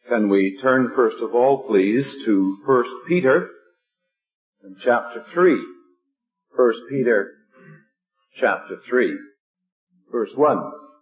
Can we turn first of all, please, to 1 Peter in chapter 3. 1 Peter chapter 3, verse 1.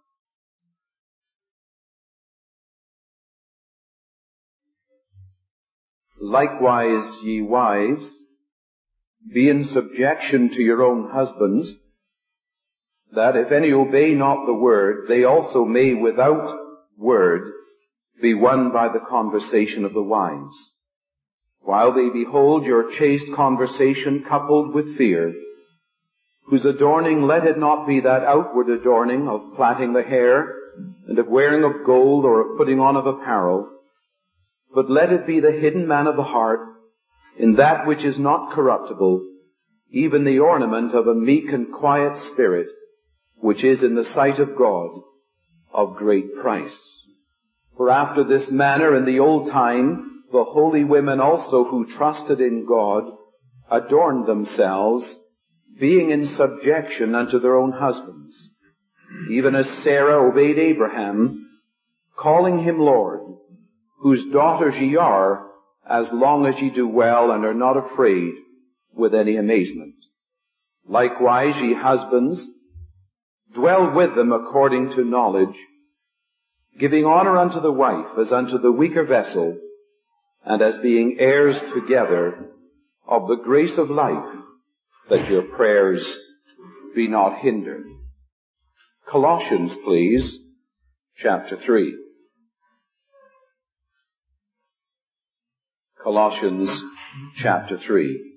Likewise, ye wives, be in subjection to your own husbands, that if any obey not the word, they also may without word be won by the conversation of the wives, while they behold your chaste conversation coupled with fear, whose adorning let it not be that outward adorning of plaiting the hair, and of wearing of gold, or of putting on of apparel, but let it be the hidden man of the heart, in that which is not corruptible, even the ornament of a meek and quiet spirit, which is in the sight of God of great price. For after this manner in the old time, the holy women also who trusted in God adorned themselves, being in subjection unto their own husbands, even as Sarah obeyed Abraham, calling him Lord, whose daughters ye are, as long as ye do well and are not afraid with any amazement. Likewise, ye husbands, dwell with them according to knowledge, giving honor unto the wife as unto the weaker vessel, and as being heirs together of the grace of life, that your prayers be not hindered. Colossians, please, chapter 3. Colossians chapter 3.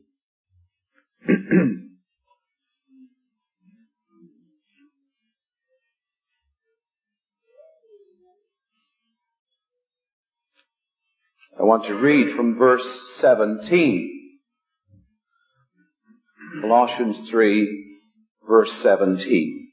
I want to read from verse 17. Colossians 3, verse 17.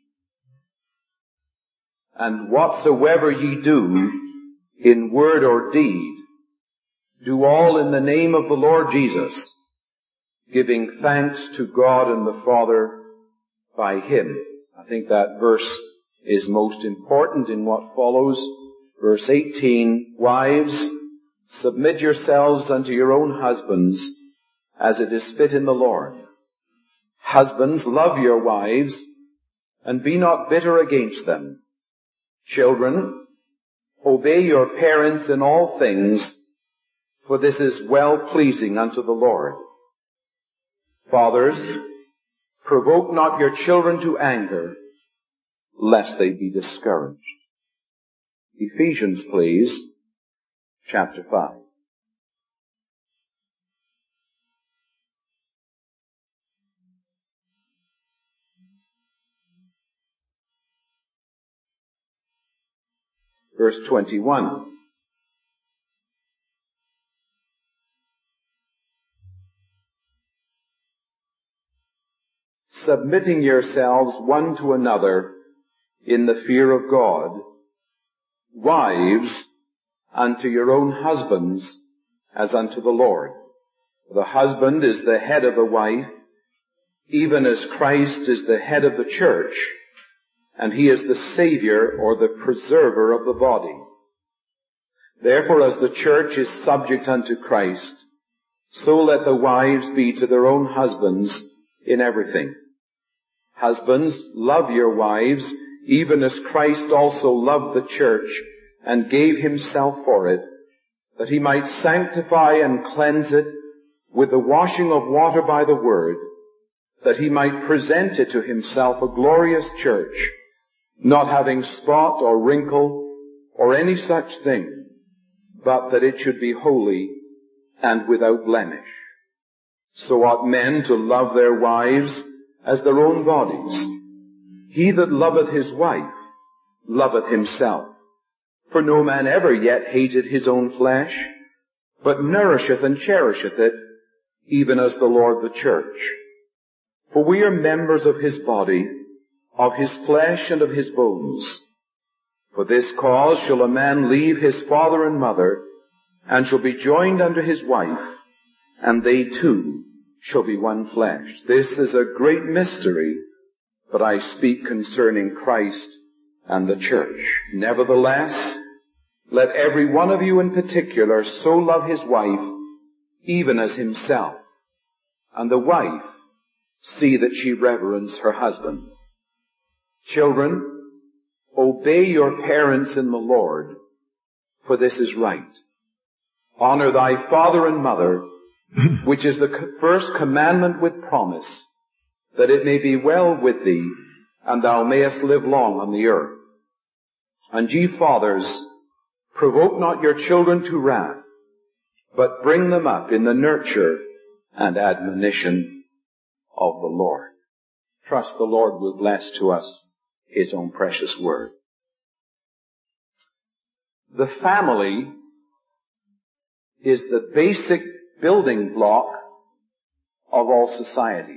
And whatsoever ye do, in word or deed, do all in the name of the Lord Jesus, giving thanks to God and the Father by Him. I think that verse is most important in what follows. Verse 18, wives, submit yourselves unto your own husbands, as it is fit in the Lord. Husbands, love your wives, and be not bitter against them. Children, obey your parents in all things, for this is well-pleasing unto the Lord. Fathers, provoke not your children to anger, lest they be discouraged. Ephesians, please, chapter 5. Verse 21. Submitting yourselves one to another in the fear of God. Wives, unto your own husbands, as unto the Lord. The husband is the head of the wife, even as Christ is the head of the church, and he is the Savior or the preserver of the body. Therefore, as the church is subject unto Christ, so let the wives be to their own husbands in everything. Husbands, love your wives, even as Christ also loved the church and gave himself for it, that he might sanctify and cleanse it with the washing of water by the word, that he might present it to himself a glorious church, not having spot or wrinkle or any such thing, but that it should be holy and without blemish. So ought men to love their wives as their own bodies. He that loveth his wife loveth himself. For no man ever yet hated his own flesh, but nourisheth and cherisheth it, even as the Lord the church. For we are members of his body, of his flesh and of his bones. For this cause shall a man leave his father and mother, and shall be joined unto his wife, and they two shall be one flesh. This is a great mystery, but I speak concerning Christ and the church. Nevertheless, Let every one of you in particular so love his wife, even as himself, and the wife see that she reverence her husband. Children, obey your parents in the Lord, for this is right. Honor thy father and mother, which is the first commandment with promise, that it may be well with thee, and thou mayest live long on the earth. And ye fathers, provoke not your children to wrath, but bring them up in the nurture and admonition of the Lord. Trust the Lord will bless to us his own precious word. The family is the basic building block of all society.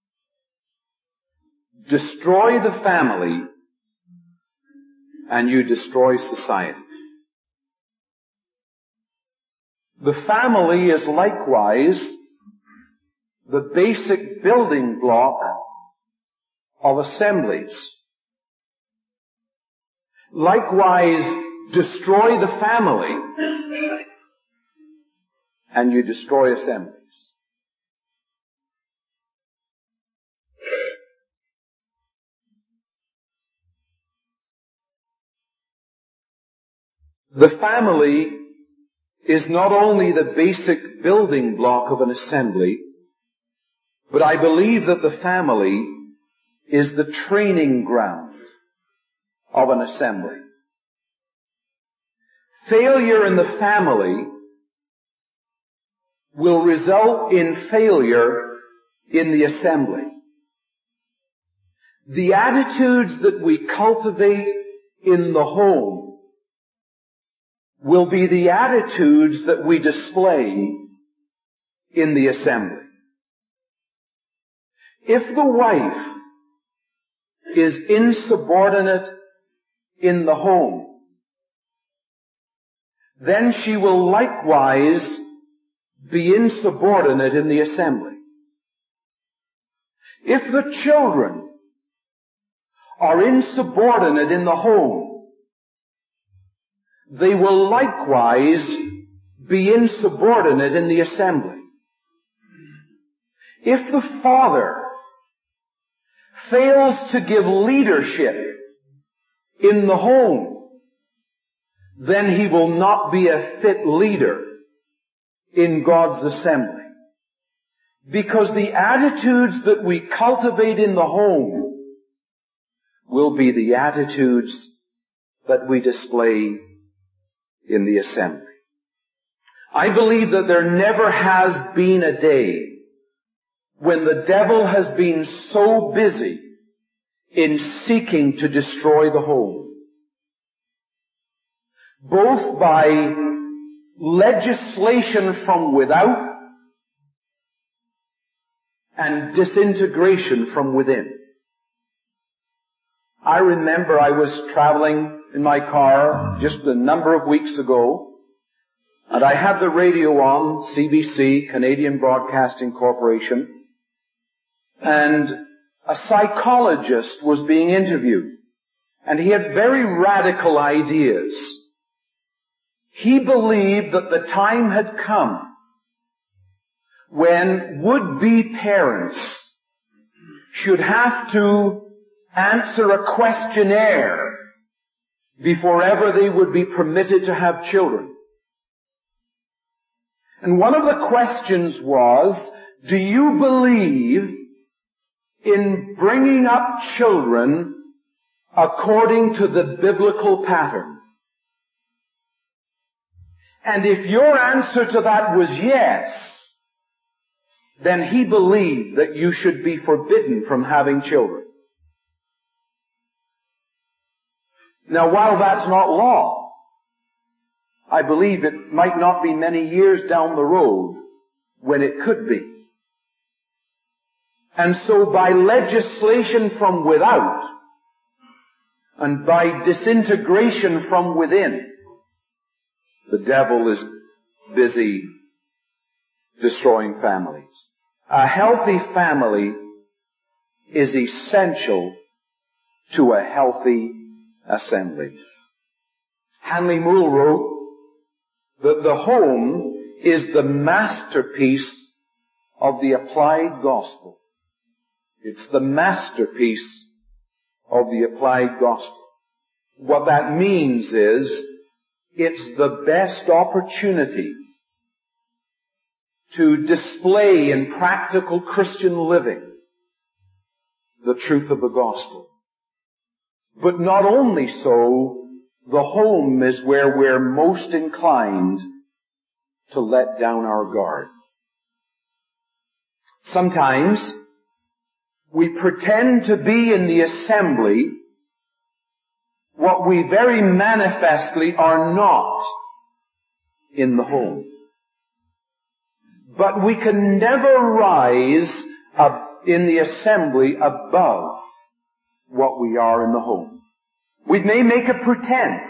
Destroy the family and you destroy society. The family is likewise the basic building block of assemblies. Likewise, destroy the family and you destroy assemblies. The family is not only the basic building block of an assembly, but I believe that the family is the training ground of an assembly. Failure in the family will result in failure in the assembly. The attitudes that we cultivate in the home will be the attitudes that we display in the assembly. If the wife is insubordinate in the home, then she will likewise be insubordinate in the assembly. If the children are insubordinate in the home, they will likewise be insubordinate in the assembly. If the father fails to give leadership in the home, then he will not be a fit leader in God's assembly. Because the attitudes that we cultivate in the home will be the attitudes that we display in the assembly. I believe that there never has been a day when the devil has been so busy in seeking to destroy the home, both by legislation from without and disintegration from within. I remember I was traveling in my car just a number of weeks ago, and I had the radio on, CBC, Canadian Broadcasting Corporation, and a psychologist was being interviewed, and he had very radical ideas. He believed that the time had come when would-be parents should have to answer a questionnaire before ever they would be permitted to have children. And one of the questions was, do you believe in bringing up children according to the biblical pattern? And if your answer to that was yes, then he believed that you should be forbidden from having children. Now, while that's not law, I believe it might not be many years down the road when it could be. And so by legislation from without and by disintegration from within, the devil is busy destroying families. A healthy family is essential to a healthy assembly. Hanley Moule wrote that the home is the masterpiece of the applied gospel. It's the masterpiece of the applied gospel. What that means is it's the best opportunity to display in practical Christian living the truth of the gospel. But not only so, the home is where we're most inclined to let down our guard. Sometimes we pretend to be in the assembly what we very manifestly are not in the home. But we can never rise in the assembly above what we are in the home. We may make a pretense,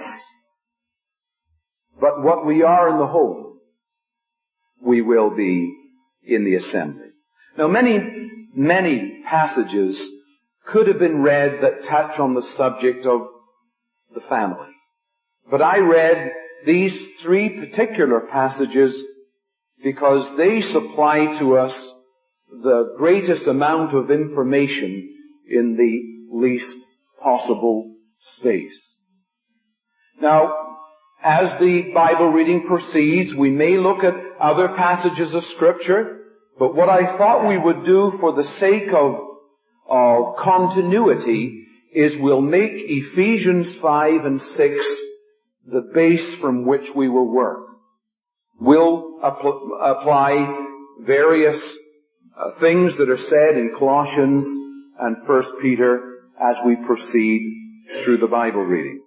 but what we are in the home, we will be in the assembly. Now many passages could have been read that touch on the subject of the family. But I read these three particular passages because they supply to us the greatest amount of information in the least possible space. Now, as the Bible reading proceeds, we may look at other passages of Scripture, but what I thought we would do for the sake of continuity is we'll make Ephesians 5 and 6 the base from which we will work. We'll apply various things that are said in Colossians and 1 Peter as we proceed through the Bible reading.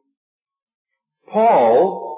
Paul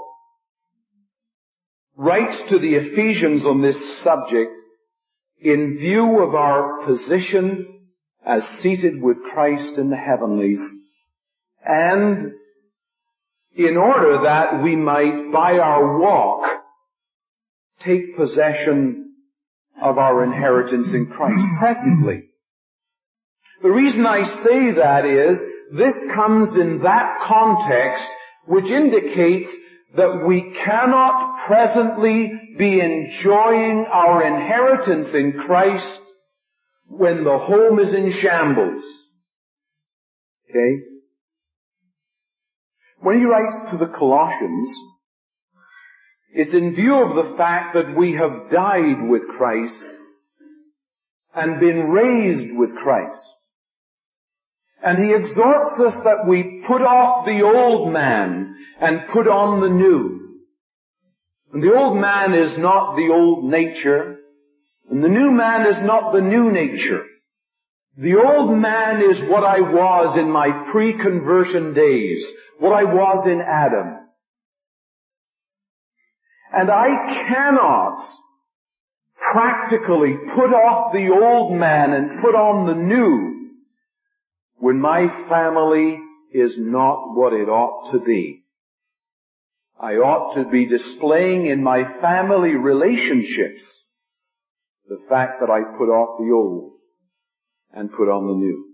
writes to the Ephesians on this subject in view of our position as seated with Christ in the heavenlies, and in order that we might, by our walk, take possession of our inheritance in Christ presently. The reason I say that is, this comes in that context which indicates that we cannot presently be enjoying our inheritance in Christ when the home is in shambles. Okay? When he writes to the Colossians, it's in view of the fact that we have died with Christ and been raised with Christ. And he exhorts us that we put off the old man and put on the new. And the old man is not the old nature, and the new man is not the new nature. The old man is what I was in my pre-conversion days, what I was in Adam. And I cannot practically put off the old man and put on the new when my family is not what it ought to be. I ought to be displaying in my family relationships the fact that I put off the old and put on the new.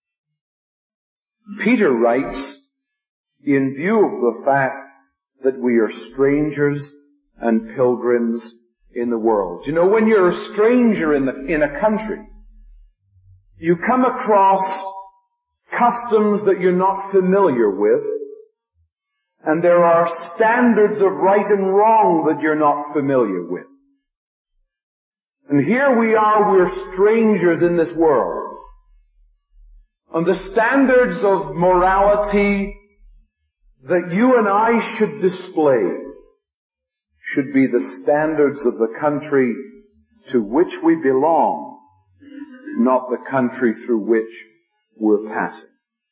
Peter writes, in view of the fact that we are strangers and pilgrims in the world. You know, when you're a stranger in a country, you come across customs that you're not familiar with, and there are standards of right and wrong that you're not familiar with. And here we are, we're strangers in this world. And the standards of morality that you and I should display should be the standards of the country to which we belong, not the country through which we're passing.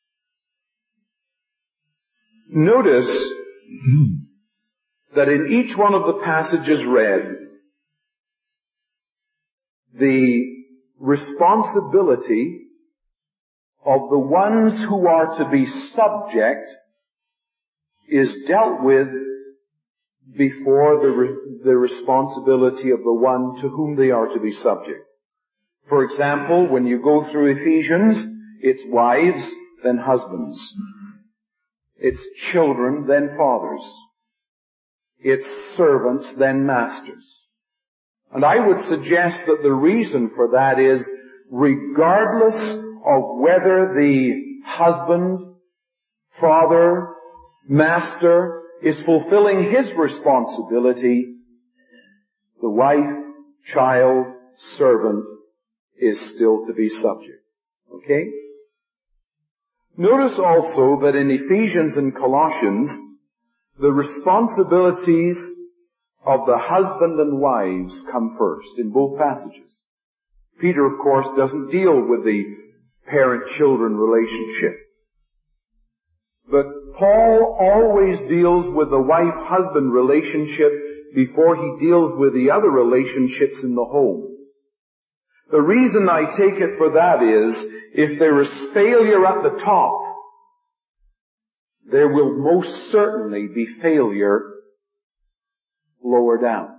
Notice that in each one of the passages read, the responsibility of the ones who are to be subject is dealt with before the responsibility of the one to whom they are to be subject. For example, when you go through Ephesians, it's wives, then husbands. It's children, then fathers. its servants than masters. And I would suggest that the reason for that is, regardless of whether the husband, father, master is fulfilling his responsibility, the wife, child, servant is still to be subject. Okay? Notice also that in Ephesians and Colossians, the responsibilities of the husband and wives come first in both passages. Peter, of course, doesn't deal with the parent-children relationship. But Paul always deals with the wife-husband relationship before he deals with the other relationships in the home. The reason I take it for that is, if there is failure at the top, there will most certainly be failure lower down.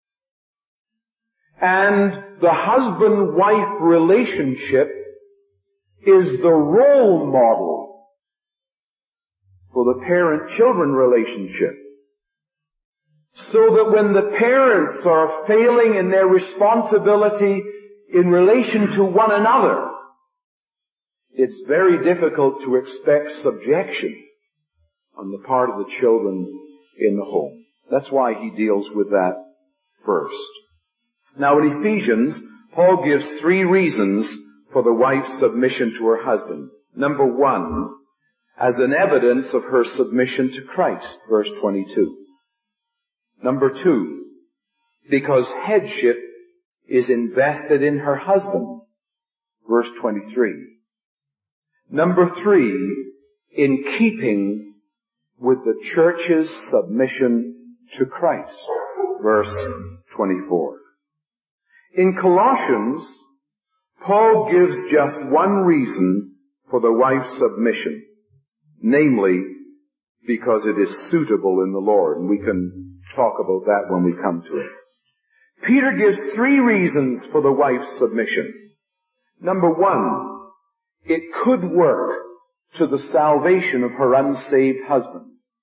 And the husband-wife relationship is the role model for the parent-children relationship. So that when the parents are failing in their responsibility in relation to one another, it's very difficult to expect subjection on the part of the children in the home. That's why he deals with that first. Now in Ephesians, Paul gives 3 reasons for the wife's submission to her husband. Number 1, as an evidence of her submission to Christ, verse 22. Number 2, because headship is invested in her husband, verse 23. Number 3, in keeping with the church's submission to Christ, verse 24. In Colossians, Paul gives just one reason for the wife's submission, namely, because it is suitable in the Lord, and we can talk about that when we come to it. Peter gives 3 reasons for the wife's submission. Number 1, it could work to the salvation of her unsaved husband.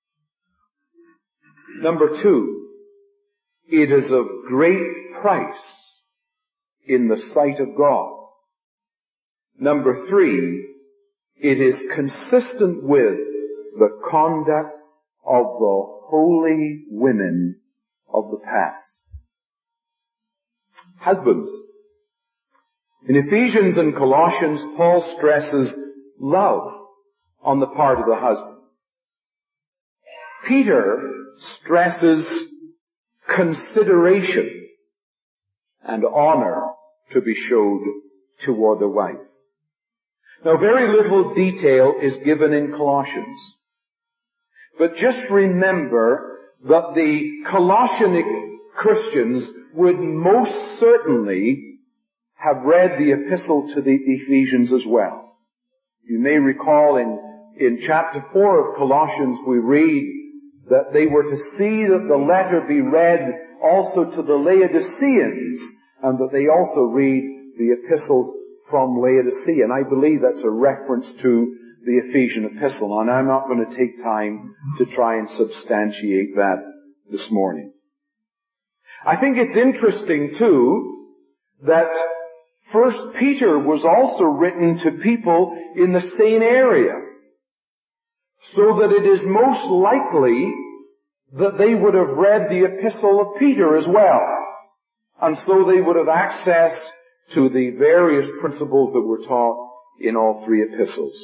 Number 2, it is of great price in the sight of God. Number 3, it is consistent with the conduct of the holy women of the past. Husbands. In Ephesians and Colossians, Paul stresses love on the part of the husband. Peter stresses consideration and honor to be showed toward the wife. Now, very little detail is given in Colossians. But just remember that the Colossian Christians would most certainly have read the epistle to the Ephesians as well. You may recall in chapter 4 of Colossians we read that they were to see that the letter be read also to the Laodiceans, and that they also read the epistle from Laodicea. And I believe that's a reference to the Ephesian epistle, and I'm not going to take time to try and substantiate that this morning. I think it's interesting too that 1 Peter was also written to people in the same area, so that it is most likely that they would have read the epistle of Peter as well, and so they would have access to the various principles that were taught in all 3 epistles.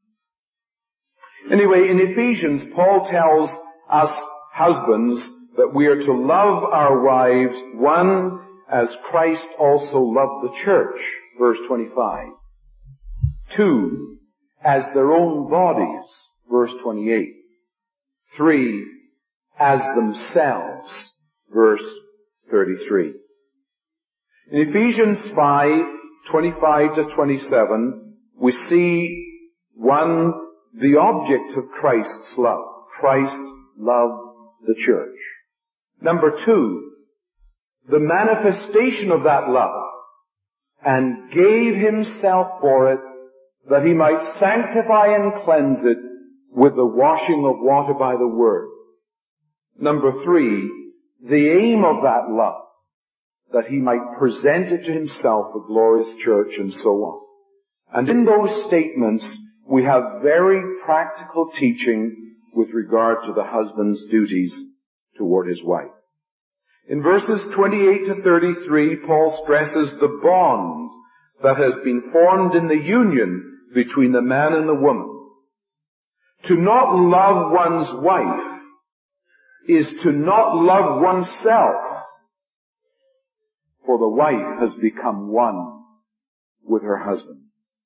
Anyway, in Ephesians, Paul tells us husbands that we are to love our wives, 1, as Christ also loved the church, verse 25. 2, as their own bodies, verse 28. 3, as themselves, verse 33. In Ephesians 5:25 to 27, we see 1, the object of Christ's love. Christ loved the church. Number 2, the manifestation of that love, and gave himself for it, that he might sanctify and cleanse it with the washing of water by the word. Number 3, the aim of that love, that he might present it to himself a glorious church, and so on. And in those statements, we have very practical teaching with regard to the husband's duties toward his wife. In verses 28 to 33, Paul stresses the bond that has been formed in the union between the man and the woman. To not love one's wife is to not love oneself, for the wife has become one with her husband.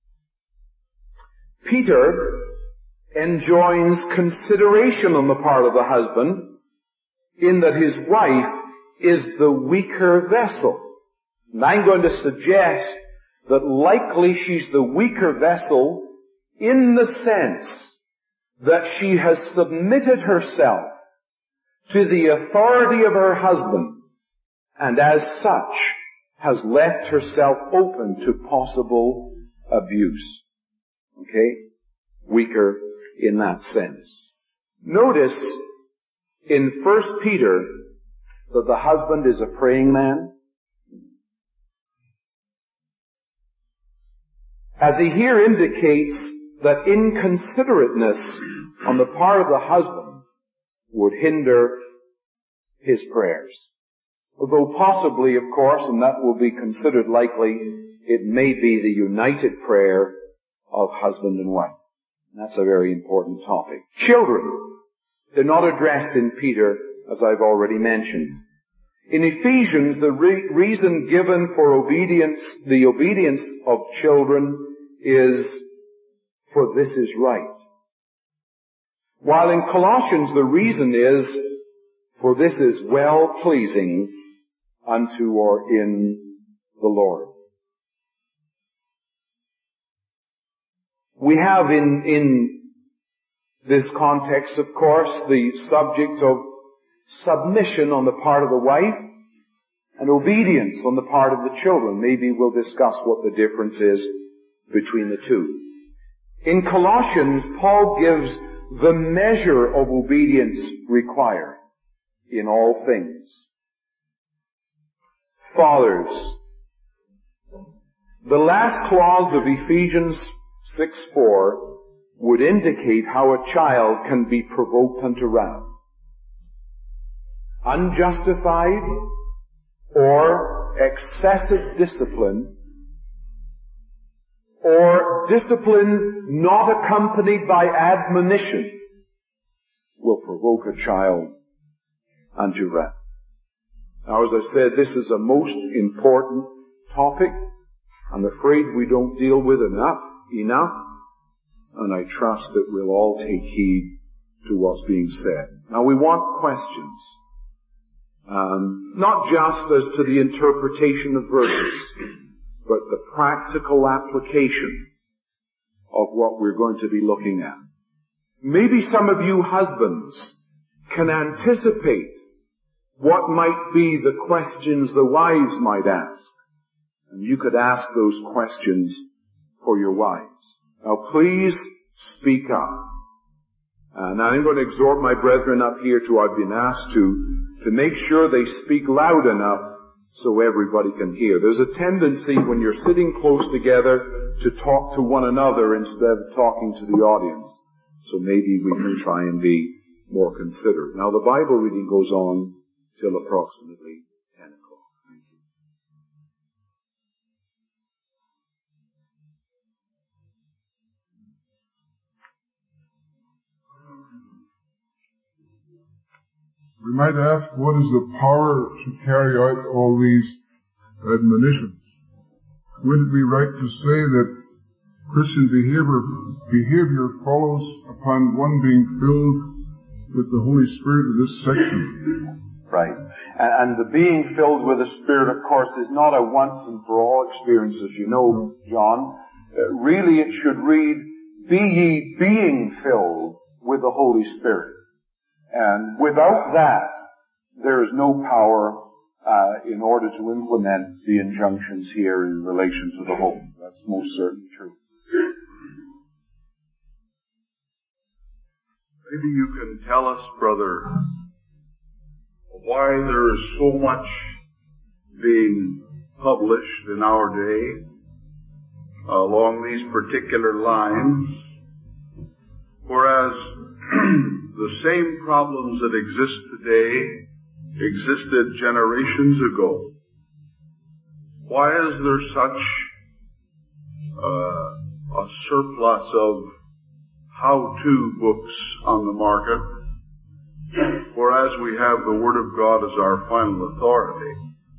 Peter enjoins consideration on the part of the husband in that his wife is the weaker vessel. And I'm going to suggest that likely she's the weaker vessel in the sense that she has submitted herself to the authority of her husband, and as such has left herself open to possible abuse. Okay? Weaker in that sense. Notice in 1 Peter that the husband is a praying man. As he here indicates that inconsiderateness on the part of the husband would hinder his prayers. Although possibly, of course, and that will be considered likely, it may be the united prayer of husband and wife. And that's a very important topic. Children, they're not addressed in Peter, as I've already mentioned. In Ephesians, the reason given for obedience, the obedience of children, is for this is right. While in Colossians the reason is for this is well pleasing unto or in the Lord. We have in this context, of course, the subject of submission on the part of the wife and obedience on the part of the children. Maybe we'll discuss what the difference is between the two. In Colossians, Paul gives the measure of obedience required in all things. Fathers, the last clause of Ephesians 6:4 would indicate how a child can be provoked unto wrath. Unjustified or excessive discipline, or discipline not accompanied by admonition, will provoke a child unto wrath. Now, as I said, this is a most important topic. I'm afraid we don't deal with enough, and I trust that we'll all take heed to what's being said. Now, we want questions. Not just as to the interpretation of verses, but the practical application of what we're going to be looking at. Maybe some of you husbands can anticipate what might be the questions the wives might ask. And you could ask those questions for your wives. Now please speak up. And I'm going to exhort my brethren up here I've been asked to make sure they speak loud enough so everybody can hear. There's a tendency when you're sitting close together to talk to one another instead of talking to the audience. So maybe we can try and be more considerate. Now the Bible reading goes on till approximately 10 o'clock. Thank you. We might ask, what is the power to carry out all these admonitions? Would it be right to say that Christian behavior follows upon one being filled with the Holy Spirit in this section? Right. And the being filled with the Spirit, of course, is not a once and for all experience, as you know, John. Really it should read, be ye being filled with the Holy Spirit. And without that, there is no power in order to implement the injunctions here in relation to the home. That's most certainly true. Maybe you can tell us, Brother why there is so much being published in our day along these particular lines, whereas the same problems that exist today existed generations ago. Why is there such a surplus of how-to books on the market, whereas we have the Word of God as our final authority?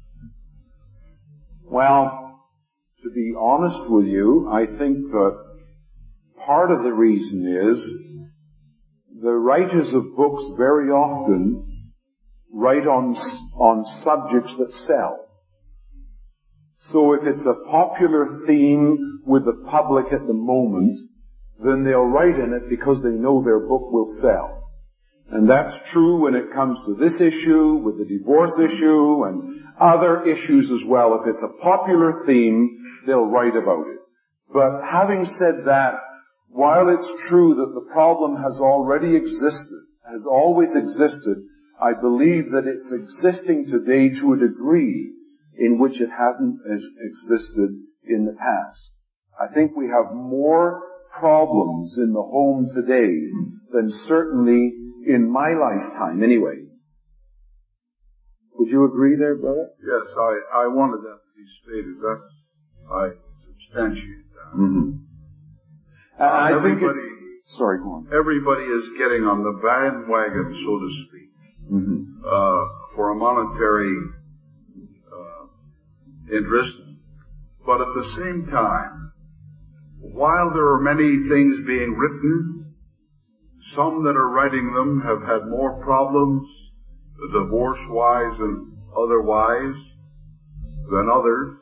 Well, to be honest with you, I think that part of the reason is the writers of books very often write on subjects that sell. So if it's a popular theme with the public at the moment, then they'll write in it because they know their book will sell. And that's true when it comes to this issue, with the divorce issue, and other issues as well. If it's a popular theme, they'll write about it. But having said that, while it's true that the problem has already existed, has always existed, I believe that it's existing today to a degree in which it hasn't existed in the past. I think we have more problems in the home today than certainly in my lifetime anyway. Would you agree there, brother? Yes, I wanted that to be stated. I substantiate that. Mm-hmm. I think it's... Sorry, go on. Everybody is getting on the bandwagon, so to speak, for a monetary interest. But at the same time, while there are many things being written, some that are writing them have had more problems, divorce-wise and otherwise, than others.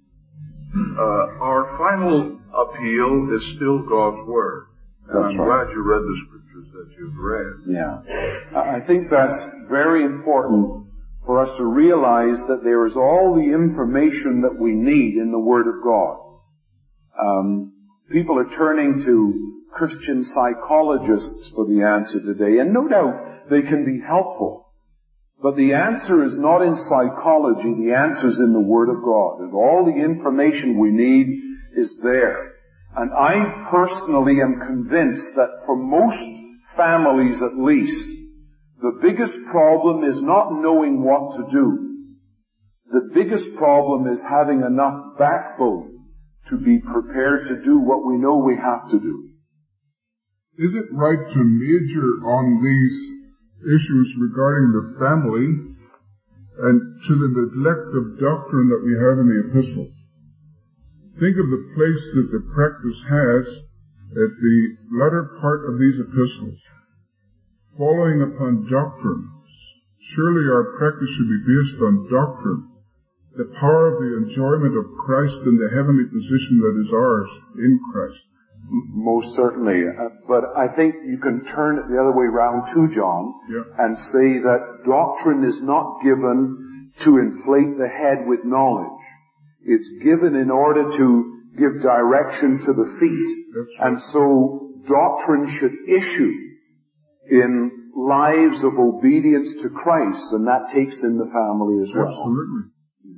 Our final appeal is still God's Word. And I'm glad you read the scriptures that you've read. Yeah. I think that's very important for us to realize that there is all the information that we need in the Word of God. People are turning to Christian psychologists for the answer today, and no doubt they can be helpful. But the answer is not in psychology, the answer is in the Word of God. And all the information we need is there. And I personally am convinced that for most families at least, the biggest problem is not knowing what to do. The biggest problem is having enough backbone to be prepared to do what we know we have to do. Is it right to major on these issues regarding the family and to the neglect of doctrine that we have in the epistles? Think of the place that the practice has at the latter part of these epistles. Following upon doctrine. Surely our practice should be based on doctrine. The power of the enjoyment of Christ and the heavenly position that is ours in Christ. Most certainly. But I think you can turn it the other way around too, John, and say that doctrine is not given to inflate the head with knowledge. It's given in order to give direction to the feet. Right. And so doctrine should issue in lives of obedience to Christ, and that takes in the family as well. Absolutely.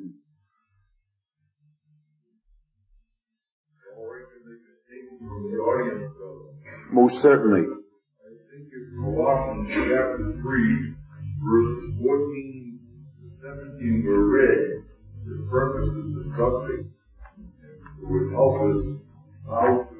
The audience, most certainly. I think in Colossians chapter 3, verses 14 to 17 were read. The purpose is the subject. It would help us how to,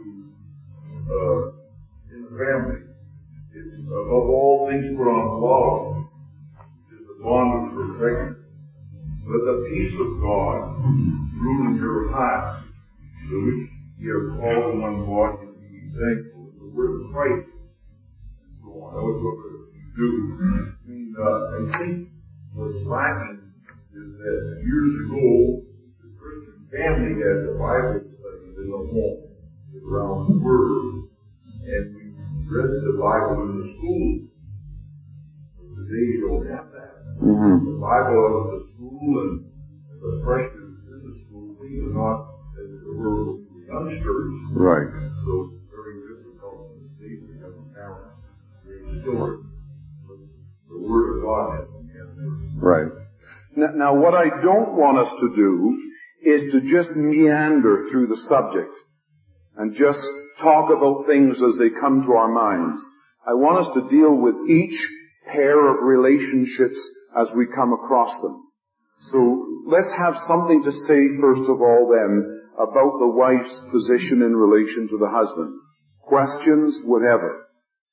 in the family. It's above all things put on love, which is the bond of perfection. Let the peace of God rule in your hearts, to which ye are called in one body, and be thankful. The word of Christ, and so on. That was what we do. I mean, I think what's lacking is that years ago, the Christian family had the Bible studies in the home, around the Word, and we read the Bible in the school. But today you don't have that. The Bible out of the school and the freshmen in the school, these are not as it were with the youngsters. Right. So it's very difficult in the state because parents raise children. But the Word of God has an answer. Right. Now, what I don't want us to do is to just meander through the subject and just talk about things as they come to our minds. I want us to deal with each pair of relationships as we come across them. So let's have something to say, first of all, then, about the wife's position in relation to the husband. Questions, whatever.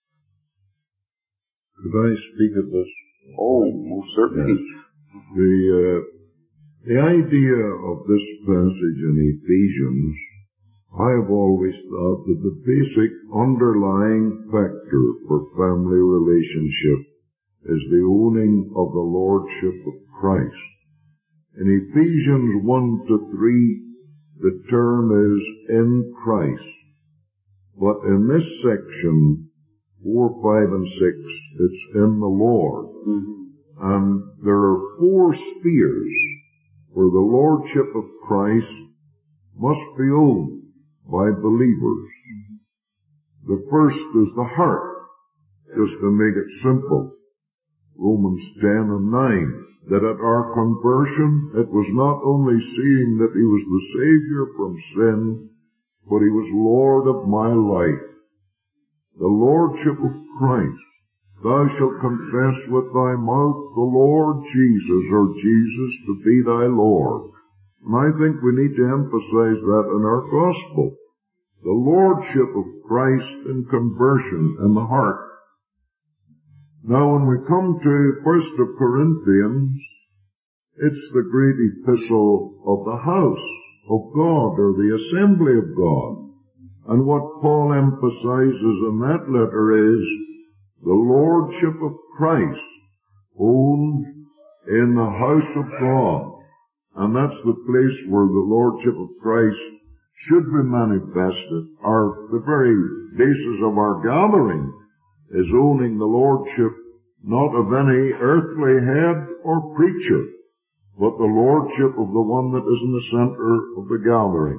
Could I speak of this? Oh, most certainly. Yes. The idea of this passage in Ephesians, I have always thought that the basic underlying factor for family relationship is the owning of the Lordship of Christ. In Ephesians 1-3, the term is in Christ. But in this section, 4, 5, and 6, it's in the Lord. Mm-hmm. And there are 4 spheres where the Lordship of Christ must be owned by believers. The first is the heart, just to make it simple. Romans 10:9, that at our conversion it was not only seeing that He was the Savior from sin, but He was Lord of my life. The Lordship of Christ. Thou shalt confess with thy mouth the Lord Jesus, or Jesus to be thy Lord. And I think we need to emphasize that in our gospel. The Lordship of Christ in conversion in the heart. Now when we come to 1 Corinthians, it's the great epistle of the house of God, or the assembly of God. And what Paul emphasizes in that letter is the Lordship of Christ owned in the house of God. And that's the place where the Lordship of Christ should be manifested. The very basis of our gathering is owning the Lordship not of any earthly head or preacher, but the Lordship of the one that is in the center of the gathering.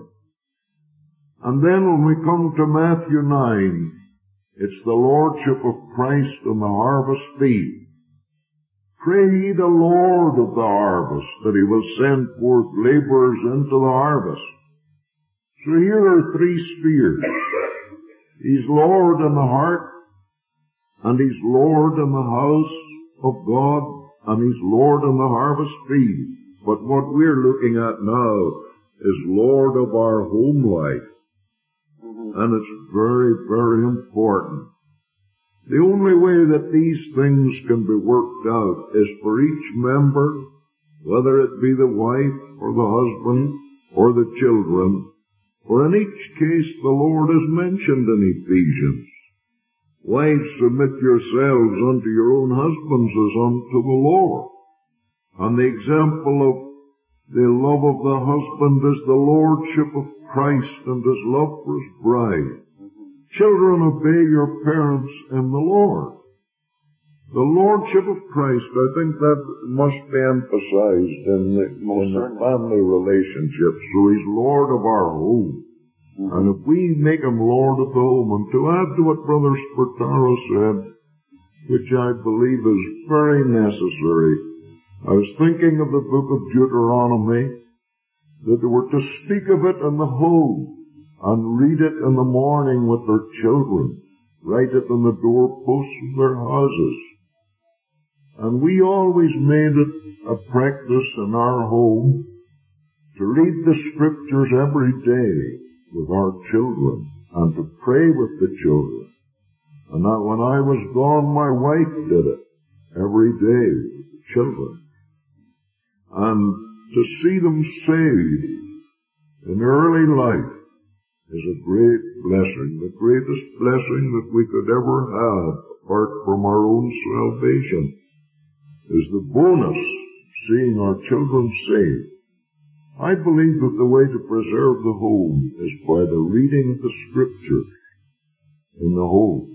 And then when we come to Matthew 9, it's the Lordship of Christ in the harvest field. Pray ye the Lord of the harvest that He will send forth laborers into the harvest. So here are 3 spheres. He's Lord in the heart, and He's Lord in the house of God, and He's Lord in the harvest field. But what we're looking at now is Lord of our home life. And it's very, very important. The only way that these things can be worked out is for each member, whether it be the wife or the husband or the children, for in each case the Lord is mentioned in Ephesians. Wives, submit yourselves unto your own husbands as unto the Lord. And the example of the love of the husband is the Lordship of Christ and His love for His bride. Children, obey your parents in the Lord. The Lordship of Christ, I think that must be emphasized in the family relationship. So He's Lord of our home. And if we make Him Lord of the home, and to add to what Brother Spurtaro said, which I believe is very necessary, I was thinking of the book of Deuteronomy, that they were to speak of it in the home, and read it in the morning with their children, write it on the doorposts of their houses. And we always made it a practice in our home to read the Scriptures every day with our children, and to pray with the children. And that when I was gone, my wife did it every day with the children. And to see them saved in early life is a great blessing, the greatest blessing that we could ever have apart from our own salvation, is the bonus seeing our children saved. I believe that the way to preserve the home is by the reading of the Scriptures in the home.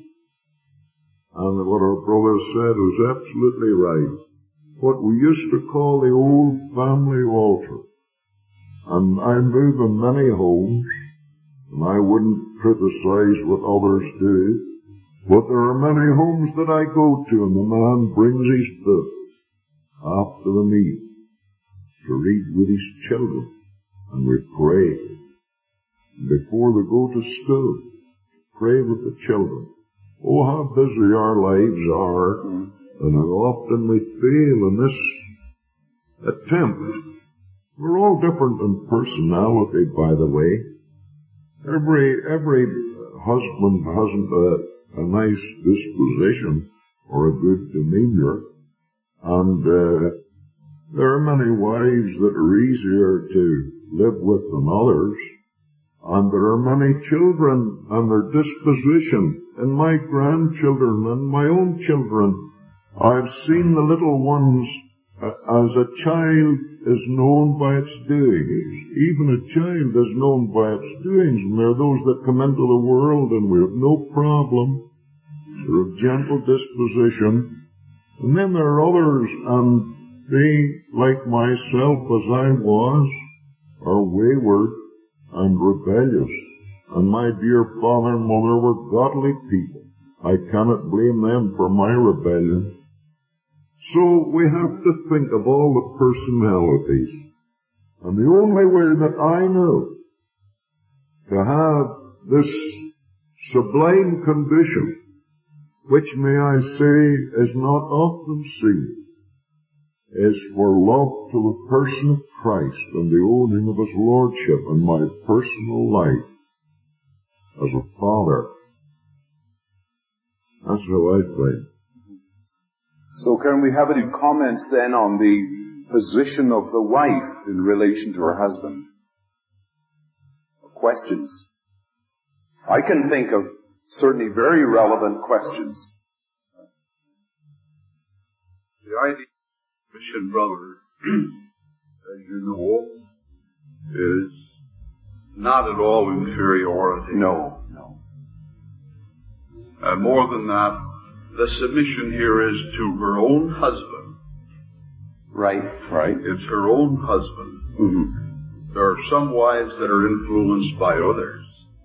And what our brother said was absolutely right. What we used to call the old family altar. And I move in many homes, and I wouldn't criticize what others do, but there are many homes that I go to, and the man brings his book, after the meal to read with his children, and we pray. Before they go to school, pray with the children. Oh, how busy our lives are, and how often we fail in this attempt. We're all different in personality, by the way. Every husband hasn't a nice disposition or a good demeanor, and there are many wives that are easier to live with than others, and there are many children and their disposition, and my grandchildren and my own children. I've seen the little ones as a child is known by its doings. Even a child is known by its doings, and there are those that come into the world and we have no problem. They're of gentle disposition. And then there are others, and they, like myself as I was, are wayward and rebellious. And my dear father and mother were godly people. I cannot blame them for my rebellion. So we have to think of all the personalities. And the only way that I know to have this sublime condition, which, may I say, is not often seen, is for love to the person of Christ and the owning of his lordship in my personal life as a father. That's how I think. So can we have any comments then on the position of the wife in relation to her husband? Questions? I can think of certainly very relevant questions. The idea of mission, brother, as you know, is not at all inferiority. No. And more than that, the submission here is to her own husband. Right. It's her own husband. Mm-hmm. There are some wives that are influenced by others.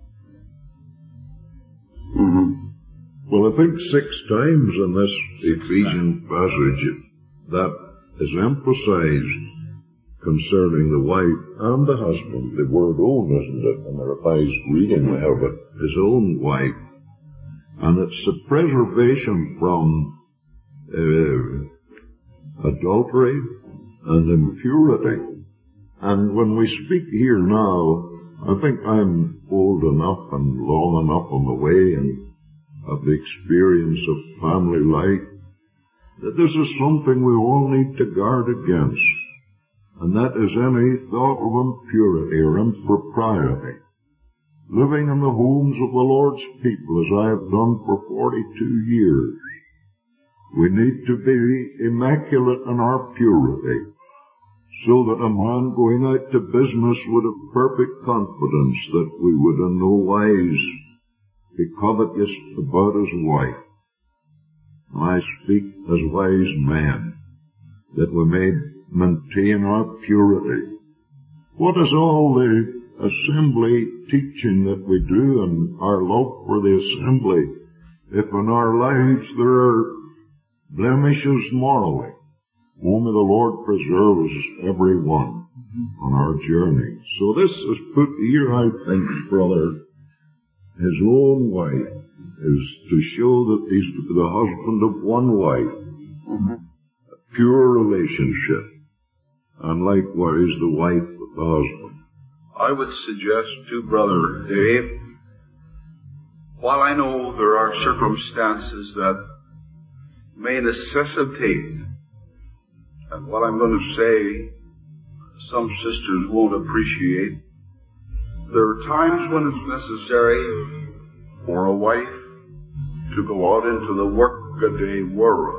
Mm-hmm. Well, I think 6 times in this Ephesian passage that is emphasized concerning the wife and the husband. The word own, isn't it? In the revised reading we have it, his own wife. And it's a preservation from adultery and impurity. And when we speak here now, I think I'm old enough and long enough on the way and of the experience of family life that this is something we all need to guard against. And that is any thought of impurity or impropriety. Living in the homes of the Lord's people, as I have done for 42 years, we need to be immaculate in our purity, so that a man going out to business would have perfect confidence that we would in no wise be covetous about his wife. And I speak as wise men, that we may maintain our purity. What is all the assembly teaching that we do and our love for the assembly, if in our lives there are blemishes morally? Only the Lord preserves every one on our journey. So this is put here, I think, brother, his own wife, is to show that he's the husband of one wife, a pure relationship, and likewise the wife with the husband. I would suggest to Brother Dave, while I know there are circumstances that may necessitate, and what I'm going to say, some sisters won't appreciate, there are times when it's necessary for a wife to go out into the work-a-day world.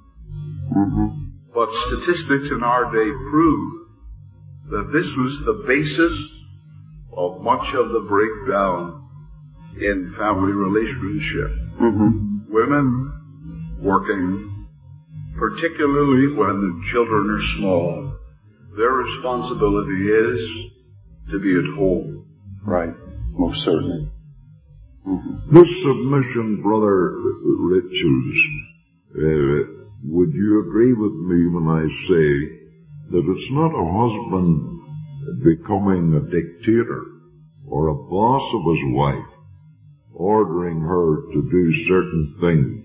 But statistics in our day prove that this was the basis of much of the breakdown in family relationship. Women working, particularly when the children are small, their responsibility is to be at home. Right. Most certainly. This submission, Brother Richards, would you agree with me when I say that it's not a husband becoming a dictator or a boss of his wife, ordering her to do certain things?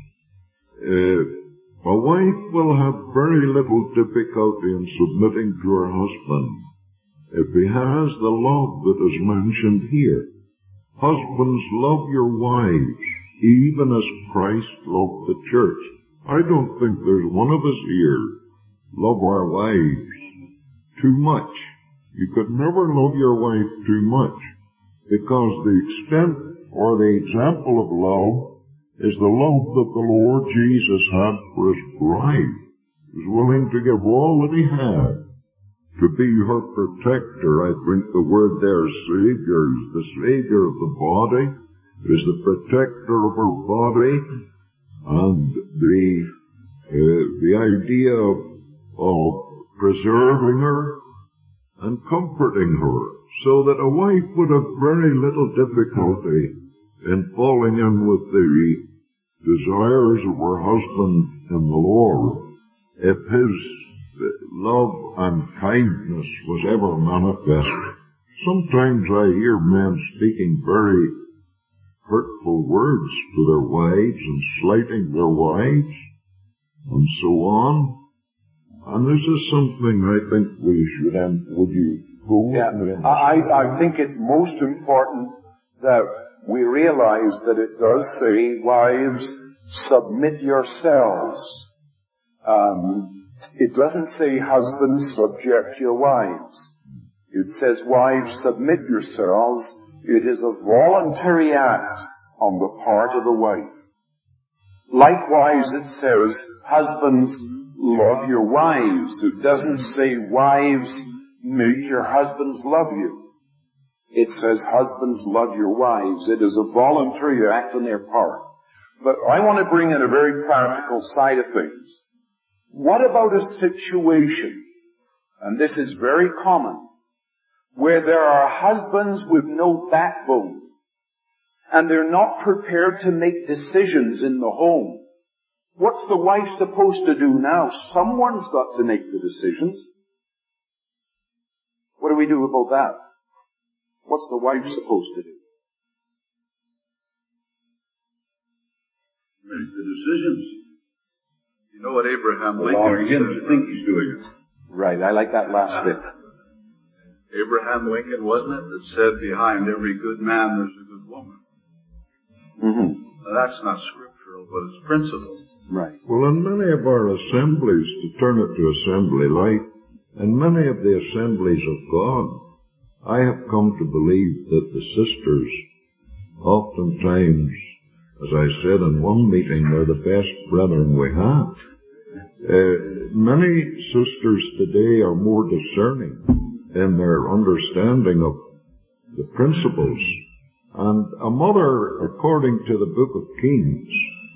A wife will have very little difficulty in submitting to her husband if he has the love that is mentioned here. Husbands, love your wives, even as Christ loved the church. I don't think there's one of us here love our wives too much. You could never love your wife too much, because the extent or the example of love is the love that the Lord Jesus had for his bride. He was willing to give all that he had to be her protector. I think the word there, Savior, is the Savior of the body, is the protector of her body, and the idea of preserving her and comforting her, so that a wife would have very little difficulty in falling in with the desires of her husband in the Lord, if his love and kindness was ever manifest. Sometimes I hear men speaking very hurtful words to their wives and slighting their wives and so on. And this is something I think we should end. Would you go? Yeah, I think it's most important that we realize that it does say, wives, submit yourselves. It doesn't say, husbands, subject your wives. It says, wives, submit yourselves. It is a voluntary act on the part of the wife. Likewise, it says, husbands, love your wives. It doesn't say, wives, make your husbands love you. It says, husbands, love your wives. It is a voluntary act on their part. But I want to bring in a very practical side of things. What about a situation, and this is very common, where there are husbands with no backbone, and they're not prepared to make decisions in the home? What's the wife supposed to do now? Someone's got to make the decisions. What do we do about that? What's the wife supposed to do? Make the decisions. You know what Abraham Lincoln said? You think he's doing it. Right, I like that last bit. Abraham Lincoln, wasn't it, that said, behind every good man there's a good woman? Mm-hmm. Now, that's not scriptural, but it's principle. Right. Well, in many of our assemblies, to turn it to assembly life, in many of the assemblies of God, I have come to believe that the sisters, oftentimes, as I said in one meeting, they're the best brethren we have. Many sisters today are more discerning in their understanding of the principles. And a mother, according to the Book of Kings,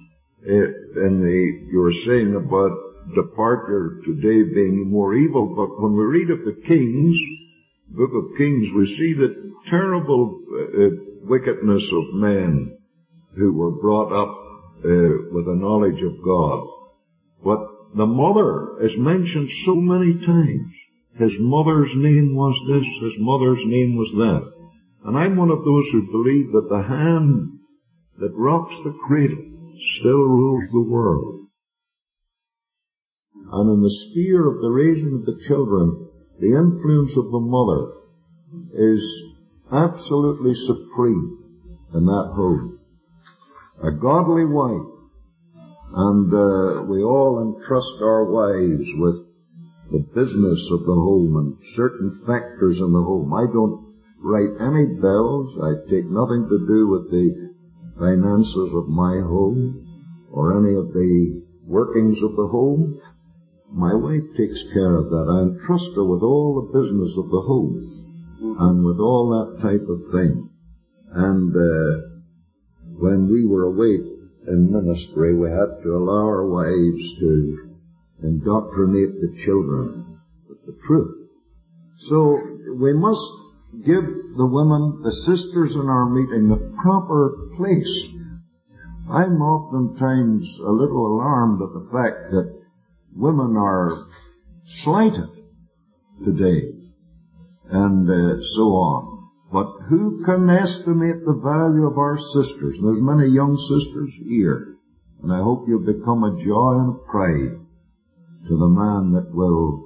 you were saying about departure today being more evil, but when we read of the Kings, Book of Kings, we see the terrible wickedness of men who were brought up with a knowledge of God. But the mother is mentioned so many times. His mother's name was this, his mother's name was that. And I'm one of those who believe that the hand that rocks the cradle still rules the world. And in the sphere of the raising of the children, the influence of the mother is absolutely supreme in that home. A godly wife, and we all entrust our wives with the business of the home and certain factors in the home. I don't write any bills. I take nothing to do with the finances of my home or any of the workings of the home. My wife takes care of that. I entrust her with all the business of the home and with all that type of thing. And when we were away in ministry, we had to allow our wives to indoctrinate the children with the truth. So we must give the women, the sisters in our meeting, the proper place I'm oftentimes a little alarmed at the fact that women are slighted today, and so on. But who can estimate the value of our sisters? And there's many young sisters here, and I hope you'll become a joy and a pride to the man that will,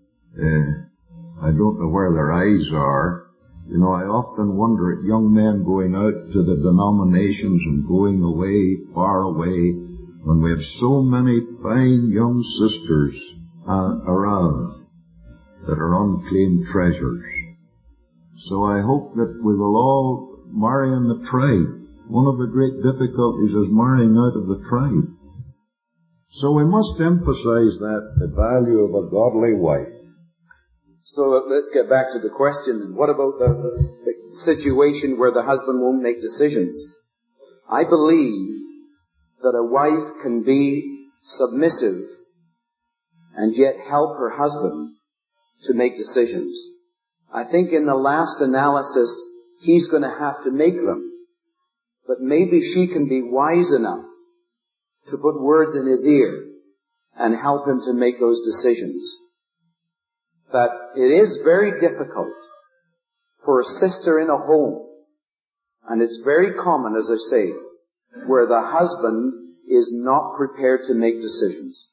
I don't know where their eyes are. You know, I often wonder at young men going out to the denominations and going away, far away, when we have so many fine young sisters around that are unclaimed treasures. So I hope that we will all marry in the tribe. One of the great difficulties is marrying out of the tribe. So we must emphasize that, the value of a godly wife. So let's get back to the question. What about the situation where the husband won't make decisions? I believe that a wife can be submissive and yet help her husband to make decisions. I think in the last analysis, he's going to have to make them. But maybe she can be wise enough to put words in his ear and help him to make those decisions. That it is very difficult for a sister in a home, and it's very common, as I say, where the husband is not prepared to make decisions.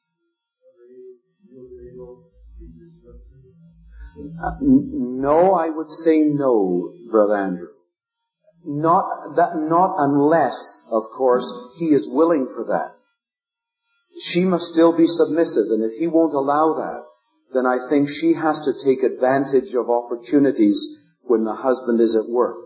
No, I would say no, Brother Andrew. Not unless, of course, he is willing for that. She must still be submissive, and if he won't allow that, then I think she has to take advantage of opportunities when the husband is at work.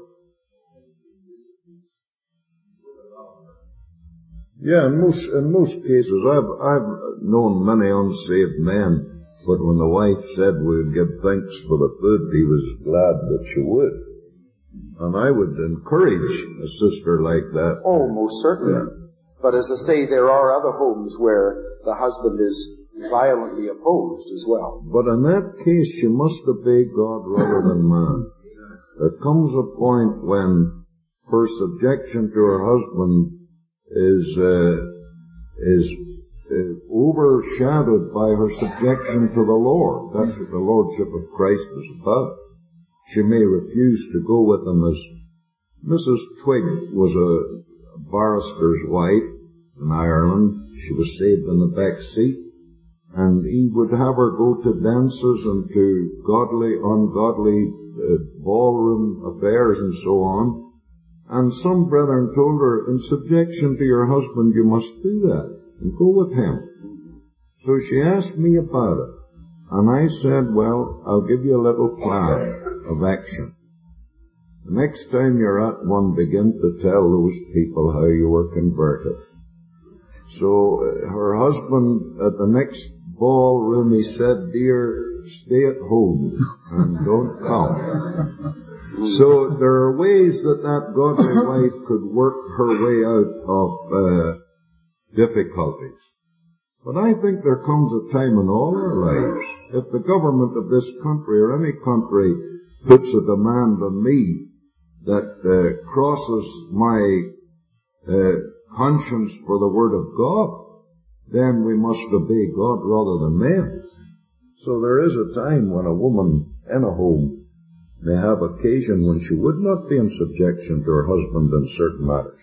Yeah, in most cases, I've known many unsaved men, but when the wife said we would give thanks for the food, he was glad that she would. And I would encourage a sister like that. Oh, most certainly. Yeah. But as I say, there are other homes where the husband is violently opposed as well. But in that case, she must obey God rather than man. There comes a point when her subjection to her husband is overshadowed by her subjection to the Lord. That's what the Lordship of Christ is about. She may refuse to go with him, as Mrs. Twigg was a barrister's wife in Ireland. She was saved in the back seat, and he would have her go to dances and to godly, ungodly ballroom affairs and so on. And some brethren told her, in subjection to your husband, you must do that and go with him. So she asked me about it, and I said, well, I'll give you a little plan of action. The next time you're at one, begin to tell those people how you were converted. So her husband at the next ballroom, he said, dear, stay at home and don't come. So there are ways that godly wife could work her way out of difficulties. But I think there comes a time in all our lives, if the government of this country or any country puts a demand on me that crosses my conscience for the Word of God, then we must obey God rather than men. So there is a time when a woman in a home may have occasion when she would not be in subjection to her husband in certain matters.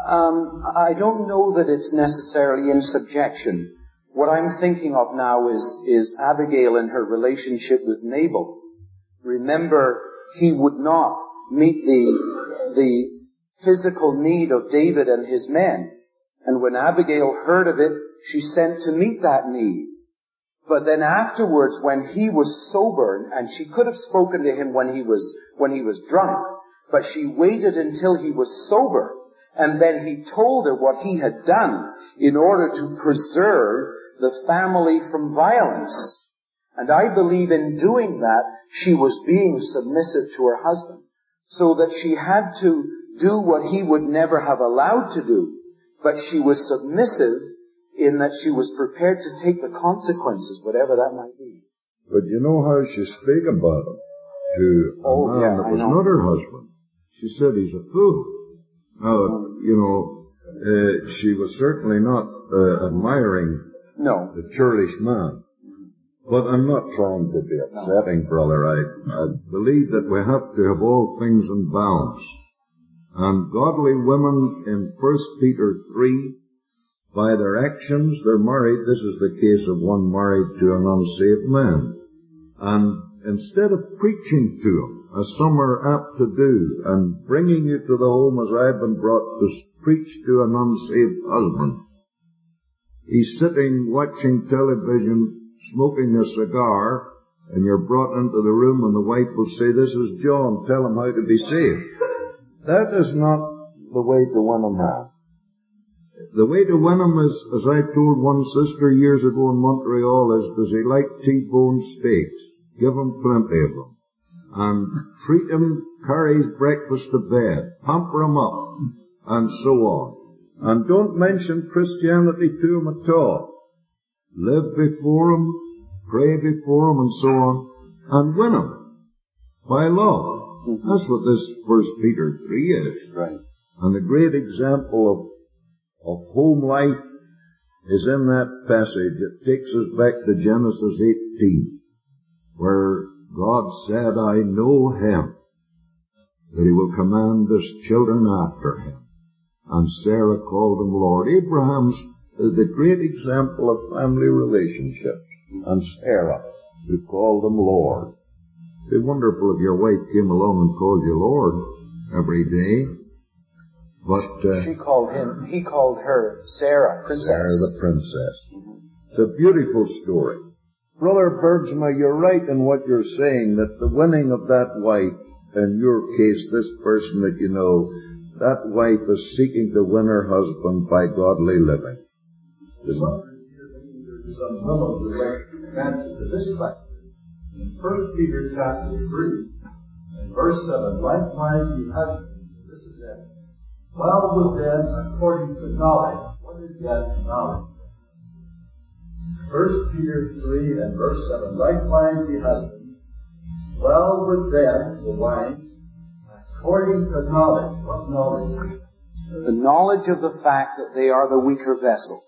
I don't know that it's necessarily in subjection. What I'm thinking of now is Abigail in her relationship with Nabal. Remember, he would not meet the physical need of David and his men. And when Abigail heard of it, she sent to meet that need. But then afterwards, when he was sober, and she could have spoken to him when he was drunk, but she waited until he was sober, and then he told her what he had done in order to preserve the family from violence. And I believe in doing that, she was being submissive to her husband, so that she had to do what he would never have allowed to do, but she was submissive in that she was prepared to take the consequences, whatever that might be. But you know how she spake about him to a man that was not her husband. She said he's a fool. Now, she was certainly not admiring the churlish man. But I'm not trying to be upsetting, brother. I believe that we have to have all things in balance. And godly women in 1 Peter 3, by their actions, they're married. This is the case of one married to an unsaved man. And instead of preaching to him, as some are apt to do, and bringing you to the home as I've been brought to preach to an unsaved husband, he's sitting watching television, smoking a cigar, and you're brought into the room and the wife will say, "This is John, tell him how to be saved." That is not the way to win a man. The way to win him is, as I told one sister years ago in Montreal, is, does he like T-bone steaks? Give him plenty of them. And treat him, carry his breakfast to bed, pamper him up, and so on. And don't mention Christianity to him at all. Live before him, pray before him, and so on, and win him by love. That's what this 1 Peter 3 is. Right. And the great example of home life is in that passage. It takes us back to Genesis 18, where God said, "I know him, that he will command his children after him." And Sarah called him Lord. Abraham's the great example of family relationships. And Sarah, who called him Lord. It'd be wonderful if your wife came along and called you Lord every day. But he called her Sarah, princess. Sarah the princess. It's a beautiful story. Brother Bergsma, you're right in what you're saying, that the winning of that wife, in your case, this person that you know, that wife is seeking to win her husband by godly living. There's some women who like to answer to this question. In 1 Peter chapter 3, and verse 7, "Likewise ye husbands," this is it, "dwell with them according to knowledge." What is that knowledge? 1 Peter 3 and verse 7, "Likewise ye husbands, dwell with them," the wives, "according to knowledge." What knowledge? The knowledge of the fact that they are the weaker vessel.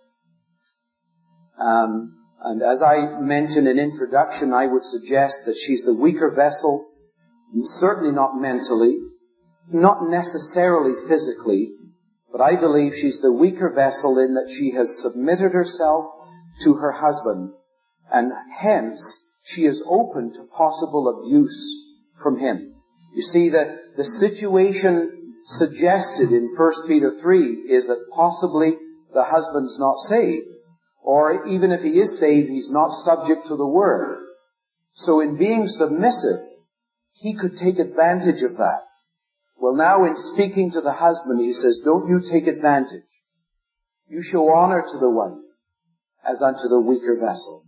And as I mentioned in introduction, I would suggest that she's the weaker vessel, certainly not mentally, not necessarily physically, but I believe she's the weaker vessel in that she has submitted herself to her husband, and hence she is open to possible abuse from him. You see, the situation suggested in 1 Peter 3 is that possibly the husband's not saved. Or even if he is saved, he's not subject to the word. So in being submissive, he could take advantage of that. Well, now in speaking to the husband, he says, don't you take advantage. You show honor to the wife as unto the weaker vessel.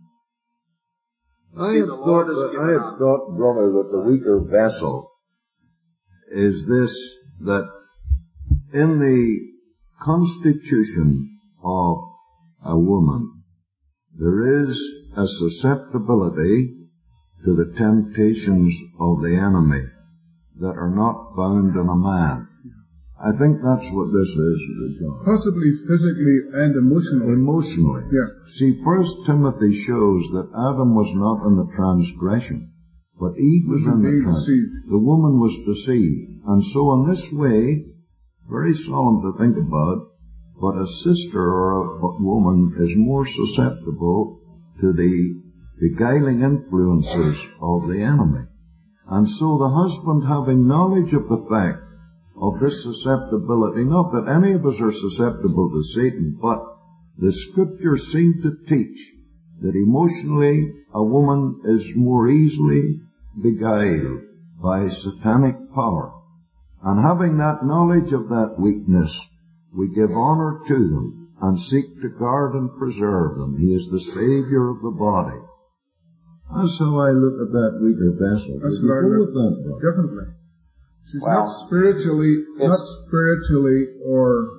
I have thought, brother, that the weaker vessel is this, that in the constitution of a woman, there is a susceptibility to the temptations of the enemy that are not found in a man. I think that's what this is, John. Possibly physically and emotionally. Emotionally. Yeah. See, 1 Timothy shows that Adam was not in the transgression, but Eve was in the transgression. The woman was deceived. And so in this way, very solemn to think about, but a sister or a woman is more susceptible to the beguiling influences of the enemy. And so the husband, having knowledge of the fact of this susceptibility, not that any of us are susceptible to Satan, but the Scriptures seem to teach that emotionally a woman is more easily beguiled by satanic power. And having that knowledge of that weakness, we give honor to them and seek to guard and preserve them. He is the Savior of the body. That's how I look at that weaker vessel. That's what I look at. Definitely. She's not spiritually or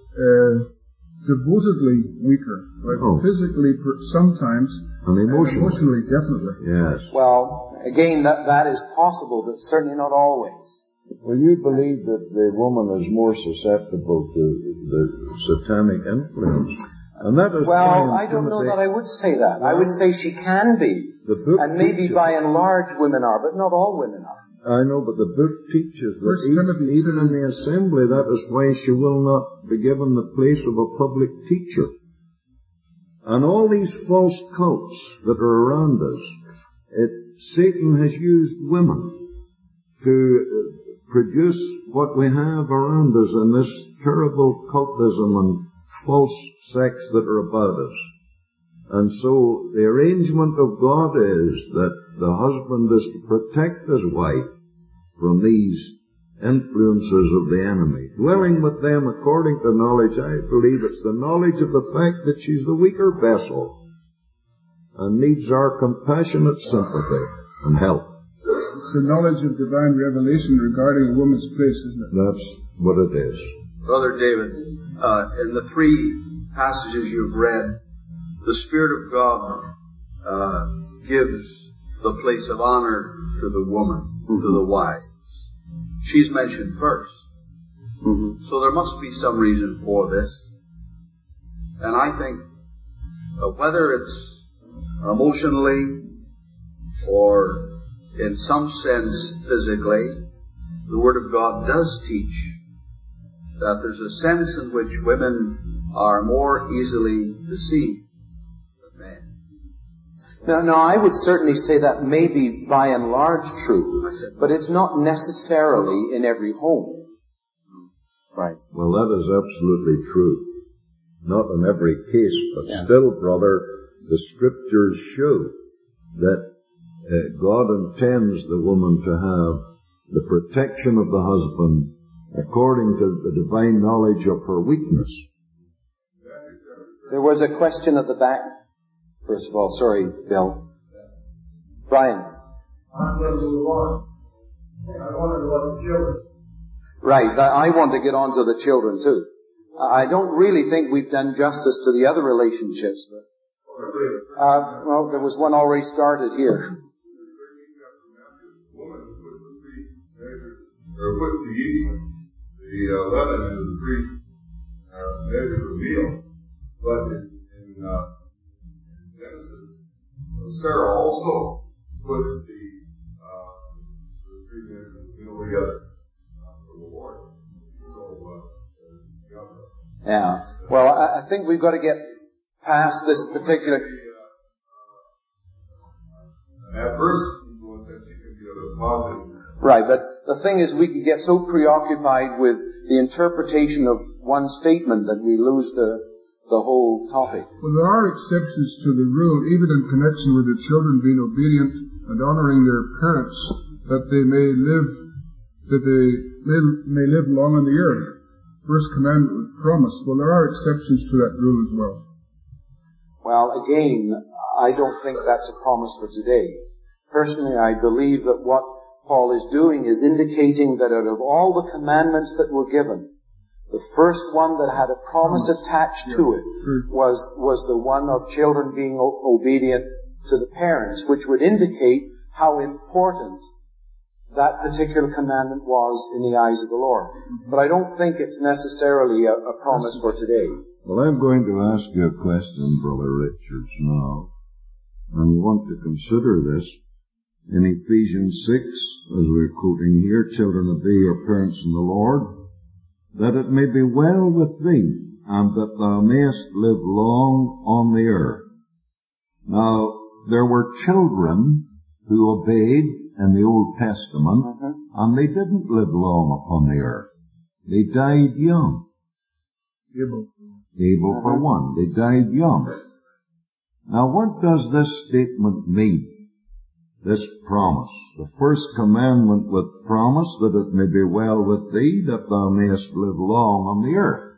devotedly weaker, but physically sometimes, and emotionally definitely. Yes. Well, again, that is possible, but certainly not always. Well, you believe that the woman is more susceptible to the satanic influence. And that is I don't know that I would say that. Well, I would say she can be. And maybe by and large women are, but not all women are. I know, but the book teaches that even in the assembly, that is why she will not be given the place of a public teacher. And all these false cults that are around us, Satan has used women to produce what we have around us in this terrible cultism and false sects that are about us. And so the arrangement of God is that the husband is to protect his wife from these influences of the enemy. Dwelling with them according to knowledge, I believe it's the knowledge of the fact that she's the weaker vessel and needs our compassionate sympathy and help. It's the knowledge of divine revelation regarding a woman's place, isn't it? That's what it is. Brother David, in the three passages you've read, the Spirit of God gives the place of honor to the woman, to the wives. She's mentioned first. So there must be some reason for this. And I think whether it's emotionally or in some sense physically, the Word of God does teach that there's a sense in which women are more easily deceived than men. No, I would certainly say that may be by and large true, but it's not necessarily in every home. Right. Well, that is absolutely true. Not in every case, but still, brother, the Scriptures show that God intends the woman to have the protection of the husband according to the divine knowledge of her weakness. There was a question at the back. First of all, sorry, Bill. Brian. I'm going to move on. I want to know about the children. Right, I want to get on to the children too. I don't really think we've done justice to the other relationships, but well, there was one already started here. What's the yeast? The leaven is the three measures of meal. But in Genesis, Sarah also puts the three measures of meal together for the Lord. Yeah. Well, I think we've got to get past this particular. An adverse influence that she can be a positive. Right, but the thing is we can get so preoccupied with the interpretation of one statement that we lose the whole topic. Well, there are exceptions to the rule, even in connection with the children being obedient and honoring their parents, that they may live long on the earth. First commandment was promised. Well, there are exceptions to that rule as well. Well, again, I don't think that's a promise for today. Personally, I believe that what Paul is doing is indicating that out of all the commandments that were given, the first one that had a promise attached to it was the one of children being obedient to the parents, which would indicate how important that particular commandment was in the eyes of the Lord. But I don't think it's necessarily a promise for today. Well, I'm going to ask you a question, Brother Richards, now. And we want to consider this. In Ephesians 6, as we're quoting here, children, obey your parents in the Lord, that it may be well with thee, and that thou mayest live long on the earth. Now, there were children who obeyed in the Old Testament, and they didn't live long upon the earth. They died young. Abel for one. They died young. Now, what does this statement mean? This promise. The first commandment with promise that it may be well with thee, that thou mayest live long on the earth.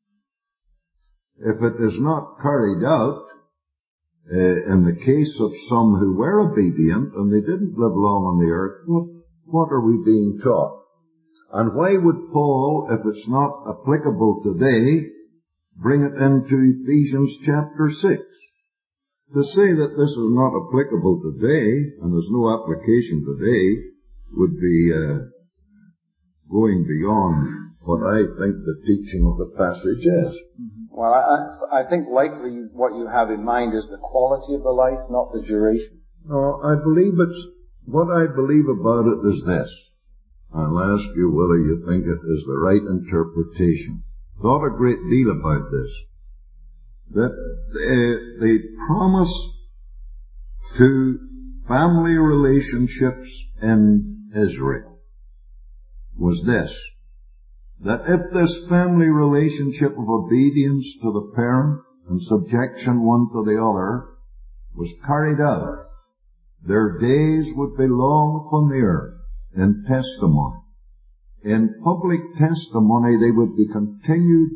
If it is not carried out, in the case of some who were obedient and they didn't live long on the earth, what are we being taught? And why would Paul, if it's not applicable today, bring it into Ephesians chapter 6? To say that this is not applicable today, and there's no application today, would be going beyond what I think the teaching of the passage is. Well, I think likely what you have in mind is the quality of the life, not the duration. No, what I believe about it is this. I'll ask you whether you think it is the right interpretation. Thought a great deal about this. That the promise to family relationships in Israel was this, that if this family relationship of obedience to the parent and subjection one to the other was carried out, their days would be long upon the earth in testimony. In public testimony they would be continued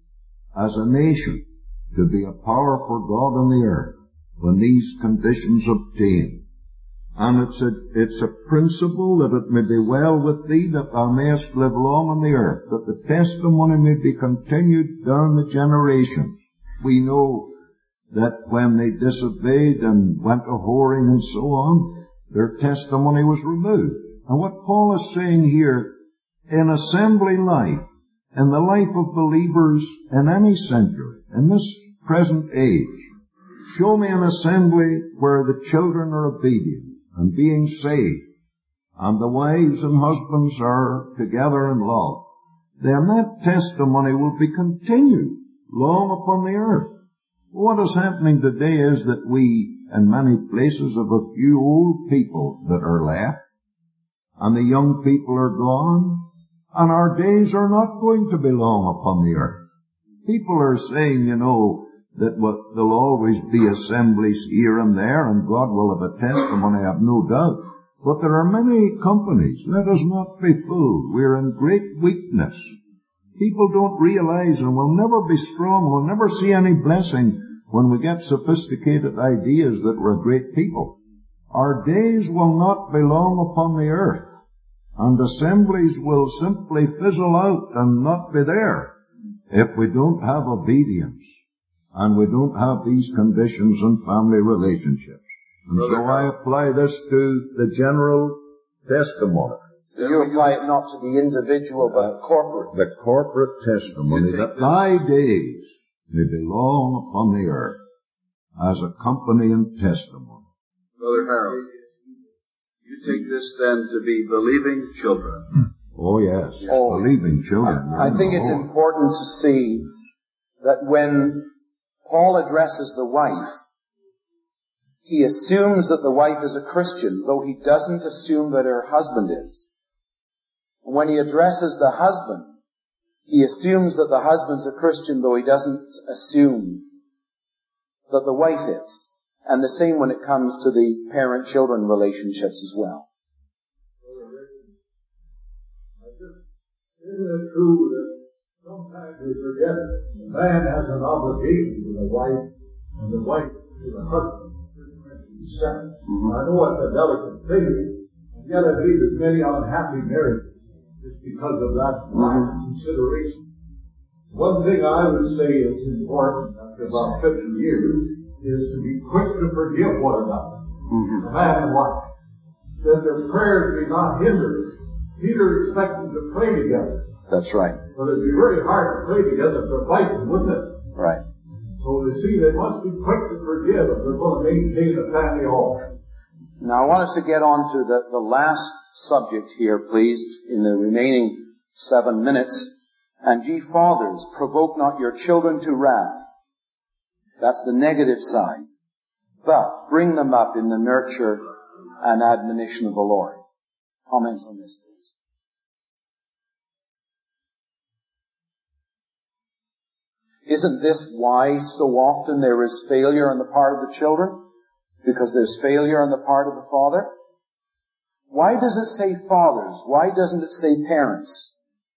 as a nation to be a power for God on the earth when these conditions obtain. And it's a principle that it may be well with thee that thou mayest live long on the earth, that the testimony may be continued down the generations. We know that when they disobeyed and went a whoring and so on, their testimony was removed. And what Paul is saying here, in assembly life, in the life of believers in any century, in this present age, show me an assembly where the children are obedient and being saved, and the wives and husbands are together in love, then that testimony will be continued long upon the earth. What is happening today is that we, in many places, have a few old people that are left, and the young people are gone, and our days are not going to be long upon the earth. People are saying, that there'll always be assemblies here and there, and God will have a testimony, I have no doubt. But there are many companies. Let us not be fooled. We're in great weakness. People don't realize, and we'll never be strong, we'll never see any blessing when we get sophisticated ideas that we're great people. Our days will not be long upon the earth, and assemblies will simply fizzle out and not be there if we don't have obedience. And we don't have these conditions in family relationships. And so I apply this to the general testimony. So you apply it not to the individual, but corporate. The corporate testimony that thy days may be long upon the earth as a company and testimony. Brother Harold, you take this then to be believing children. Oh yes, believing children. I think it's important to see that when Paul addresses the wife, he assumes that the wife is a Christian, though he doesn't assume that her husband is. When he addresses the husband, he assumes that the husband's a Christian, though he doesn't assume that the wife is. And the same when it comes to the parent-children relationships as well. Isn't it true that sometimes we forget the man has an obligation to the wife and the wife to the husband? I know it's a delicate thing, and yet I believe there's many unhappy marriages just because of that lack of consideration. One thing I would say is important after about 50 years is to be quick to forgive one another, a man and wife, that their prayers be not hindered. Peter expected to pray together. That's right. But it'd be very hard to pray together if they're fighting, wouldn't it? Right. So you see, they must be quick to forgive if they're going to maintain a family altar. Now I want us to get on to the last subject here, please, in the remaining 7 minutes. And ye fathers, provoke not your children to wrath. That's the negative side. But bring them up in the nurture and admonition of the Lord. Comments on this, please. Isn't this why so often there is failure on the part of the children? Because there's failure on the part of the father? Why does it say fathers? Why doesn't it say parents?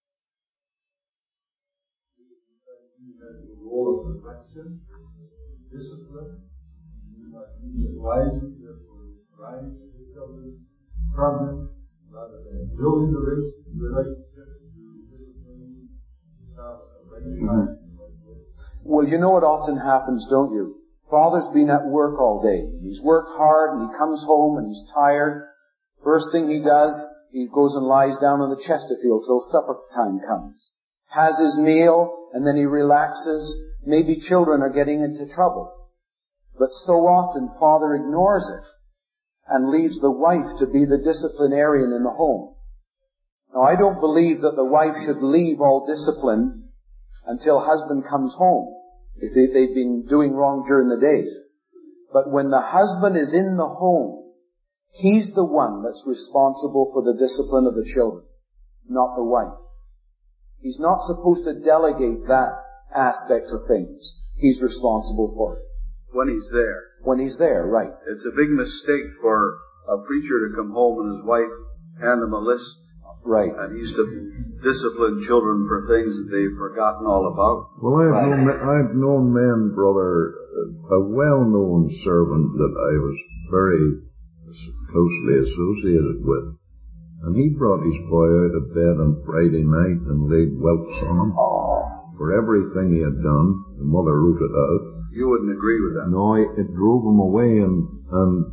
The role of correction, discipline, advising for driving the children from them, rather than building the relationship through discipline, regulation. Well, you know what often happens, don't you? Father's been at work all day. He's worked hard and he comes home and he's tired. First thing he does, He goes and lies down on the Chesterfield till supper time comes. Has his meal, and then he relaxes. Maybe children are getting into trouble. But so often, father ignores it and leaves the wife to be the disciplinarian in the home. Now, I don't believe that the wife should leave all discipline until husband comes home, if they've been doing wrong during the day. But when the husband is in the home, he's the one that's responsible for the discipline of the children, not the wife. He's not supposed to delegate that aspect of things. He's responsible for it. When he's there. When he's there, right. It's a big mistake for a preacher to come home and his wife hand him a list. Right. And he's to discipline children for things that they've forgotten all about. Well, I've known men, brother, a well-known servant that I was very closely associated with. And he brought his boy out of bed on Friday night and laid whelps on him. For everything he had done. The mother rooted out. You wouldn't agree with that. No, it drove him away, and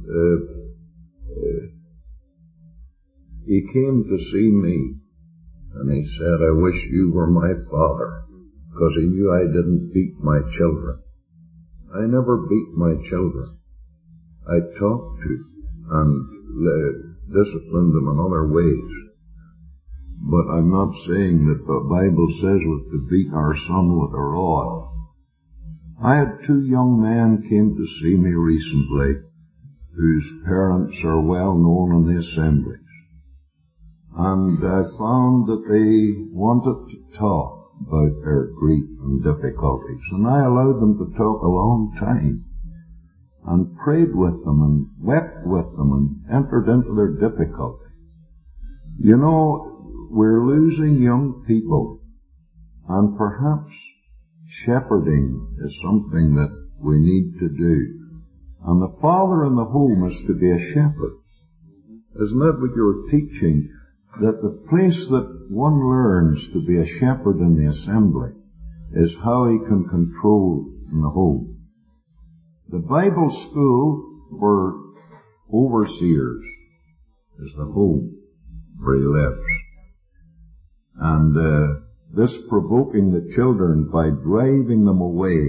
he came to see me, and he said, I wish you were my father, because he knew I didn't beat my children. I never beat my children. I talked to and disciplined them in other ways. But I'm not saying that the Bible says we're to beat our son with a rod. I had 2 young men came to see me recently whose parents are well known in the assemblies. And I found that they wanted to talk about their grief and difficulties. And I allowed them to talk a long time and prayed with them and wept with them and entered into their difficulty. You know, we're losing young people, and perhaps shepherding is something that we need to do. And the father in the home is to be a shepherd. Isn't that what you're teaching? That the place that one learns to be a shepherd in the assembly is how he can control in the home. The Bible school for overseers is the home where he lives. And this provoking the children by driving them away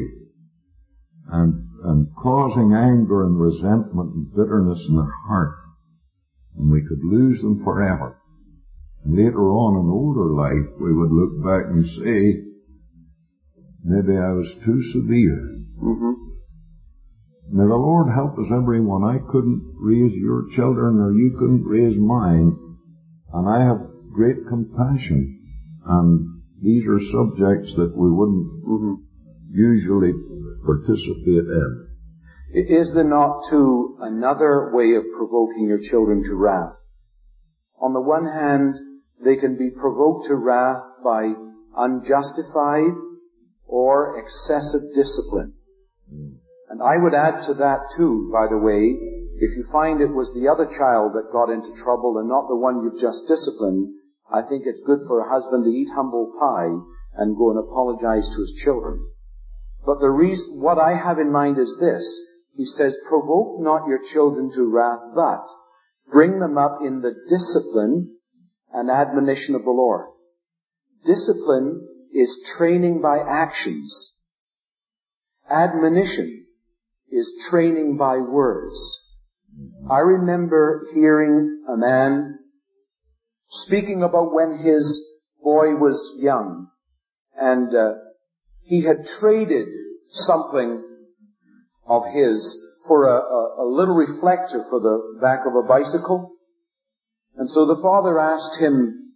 and causing anger and resentment and bitterness in their heart, and we could lose them forever. And later on in older life, we would look back and say, maybe I was too severe. Mm-hmm. May the Lord help us, everyone. I couldn't raise your children, or you couldn't raise mine, and I have great compassion. And these are subjects that we wouldn't usually participate in. Is there not, too, another way of provoking your children to wrath? On the one hand, they can be provoked to wrath by unjustified or excessive discipline. And I would add to that, too, by the way, if you find it was the other child that got into trouble and not the one you've just disciplined, I think it's good for a husband to eat humble pie and go and apologize to his children. But the reason, what I have in mind is this. He says, provoke not your children to wrath, but bring them up in the discipline and admonition of the Lord. Discipline is training by actions. Admonition is training by words. I remember hearing a man speaking about when his boy was young, and he had traded something of his for a little reflector for the back of a bicycle. And so the father asked him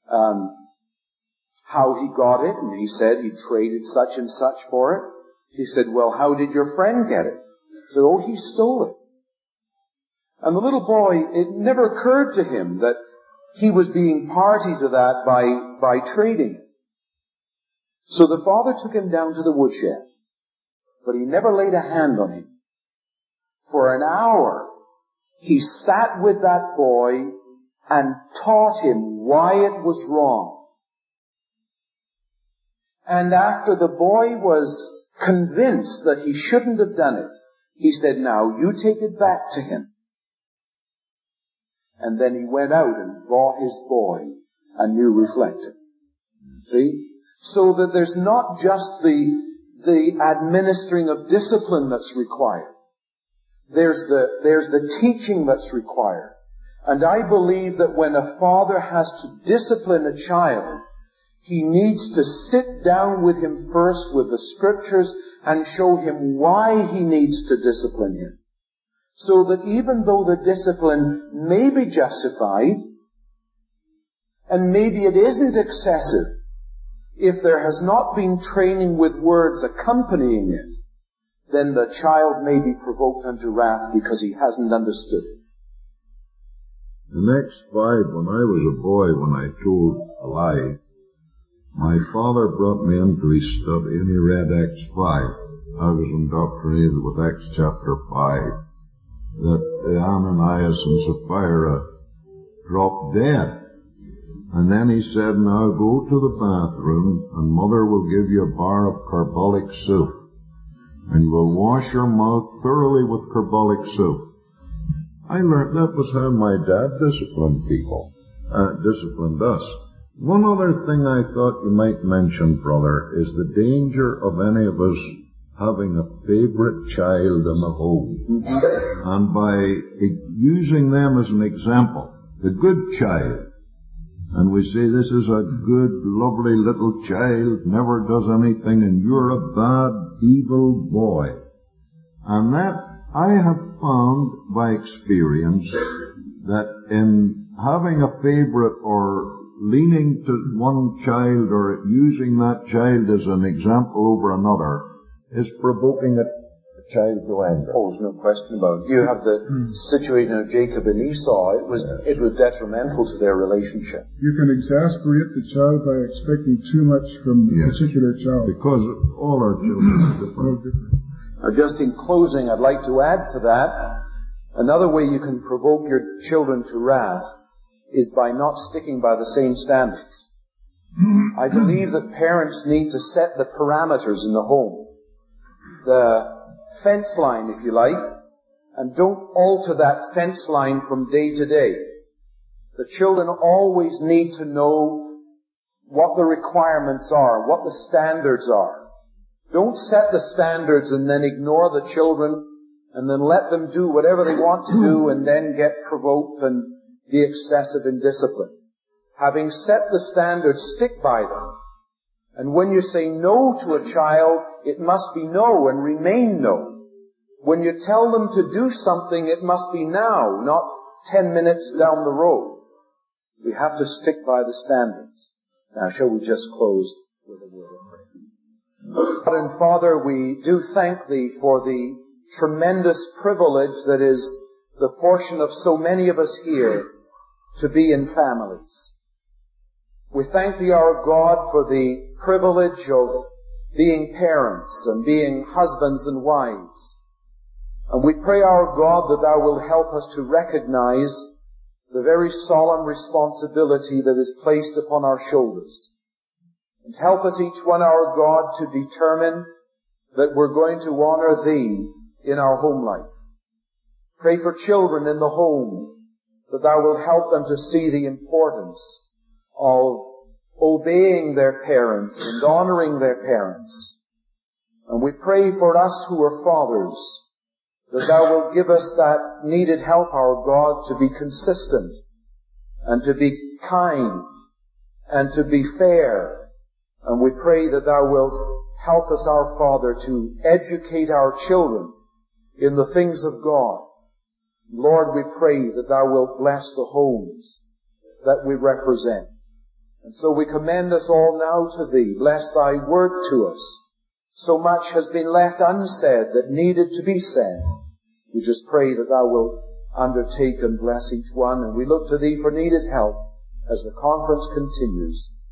how he got it, and he said he traded such and such for it. He said, well, how did your friend get it? He said, oh, he stole it. And the little boy, it never occurred to him that he was being party to that by trading it. So the father took him down to the woodshed, but he never laid a hand on him. For an hour, he sat with that boy and taught him why it was wrong. And after the boy was convinced that he shouldn't have done it, he said, now you take it back to him. And then he went out and brought his boy and you reflected. See? So that there's not just the administering of discipline that's required. There's the teaching that's required. And I believe that when a father has to discipline a child, he needs to sit down with him first with the scriptures and show him why he needs to discipline him. So that even though the discipline may be justified, and maybe it isn't excessive, if there has not been training with words accompanying it, then the child may be provoked unto wrath because he hasn't understood it. In Acts 5, when I was a boy, when I told a lie, my father brought me into his study and he read Acts 5. I was indoctrinated with Acts chapter 5, that Ananias and Sapphira dropped dead. And then he said, now go to the bathroom and mother will give you a bar of carbolic soap. And you will wash your mouth thoroughly with carbolic soap. I learned that was how my dad disciplined people, disciplined us. One other thing I thought you might mention, brother, is the danger of any of us having a favorite child in the home. And by using them as an example, the good child, and we say this is a good, lovely little child, never does anything, and you're a bad, evil boy. And that I have found by experience that in having a favorite or leaning to one child or using that child as an example over another is provoking a child to anger. Oh, there's no question about it. You have the situation of Jacob and Esau. It was detrimental to their relationship. You can exasperate the child by expecting too much from the particular child. Because all our children are different. Now, just in closing, I'd like to add to that, another way you can provoke your children to wrath is by not sticking by the same standards. I believe that parents need to set the parameters in the home. The fence line, if you like, and don't alter that fence line from day to day. The children always need to know what the requirements are, what the standards are. Don't set the standards and then ignore the children and then let them do whatever they want to do and then get provoked and be excessive in discipline. Having set the standards, stick by them. And when you say no to a child, it must be no and remain no. When you tell them to do something, it must be now, not 10 minutes down the road. We have to stick by the standards. Now, shall we just close with a word of prayer? God and Father, we do thank Thee for the tremendous privilege that is the portion of so many of us here to be in families. We thank Thee, our God, for the privilege of being parents and being husbands and wives. And we pray, our God, that Thou wilt help us to recognize the very solemn responsibility that is placed upon our shoulders. And help us each one, our God, to determine that we're going to honor Thee in our home life. Pray for children in the home, that Thou wilt help them to see the importance of obeying their parents and honoring their parents. And we pray for us who are fathers, that Thou wilt give us that needed help, our God, to be consistent and to be kind and to be fair. And we pray that Thou wilt help us, our Father, to educate our children in the things of God. Lord, we pray that Thou wilt bless the homes that we represent. And so we commend us all now to Thee. Bless Thy word to us. So much has been left unsaid that needed to be said. We just pray that Thou wilt undertake and bless each one, and we look to Thee for needed help as the conference continues.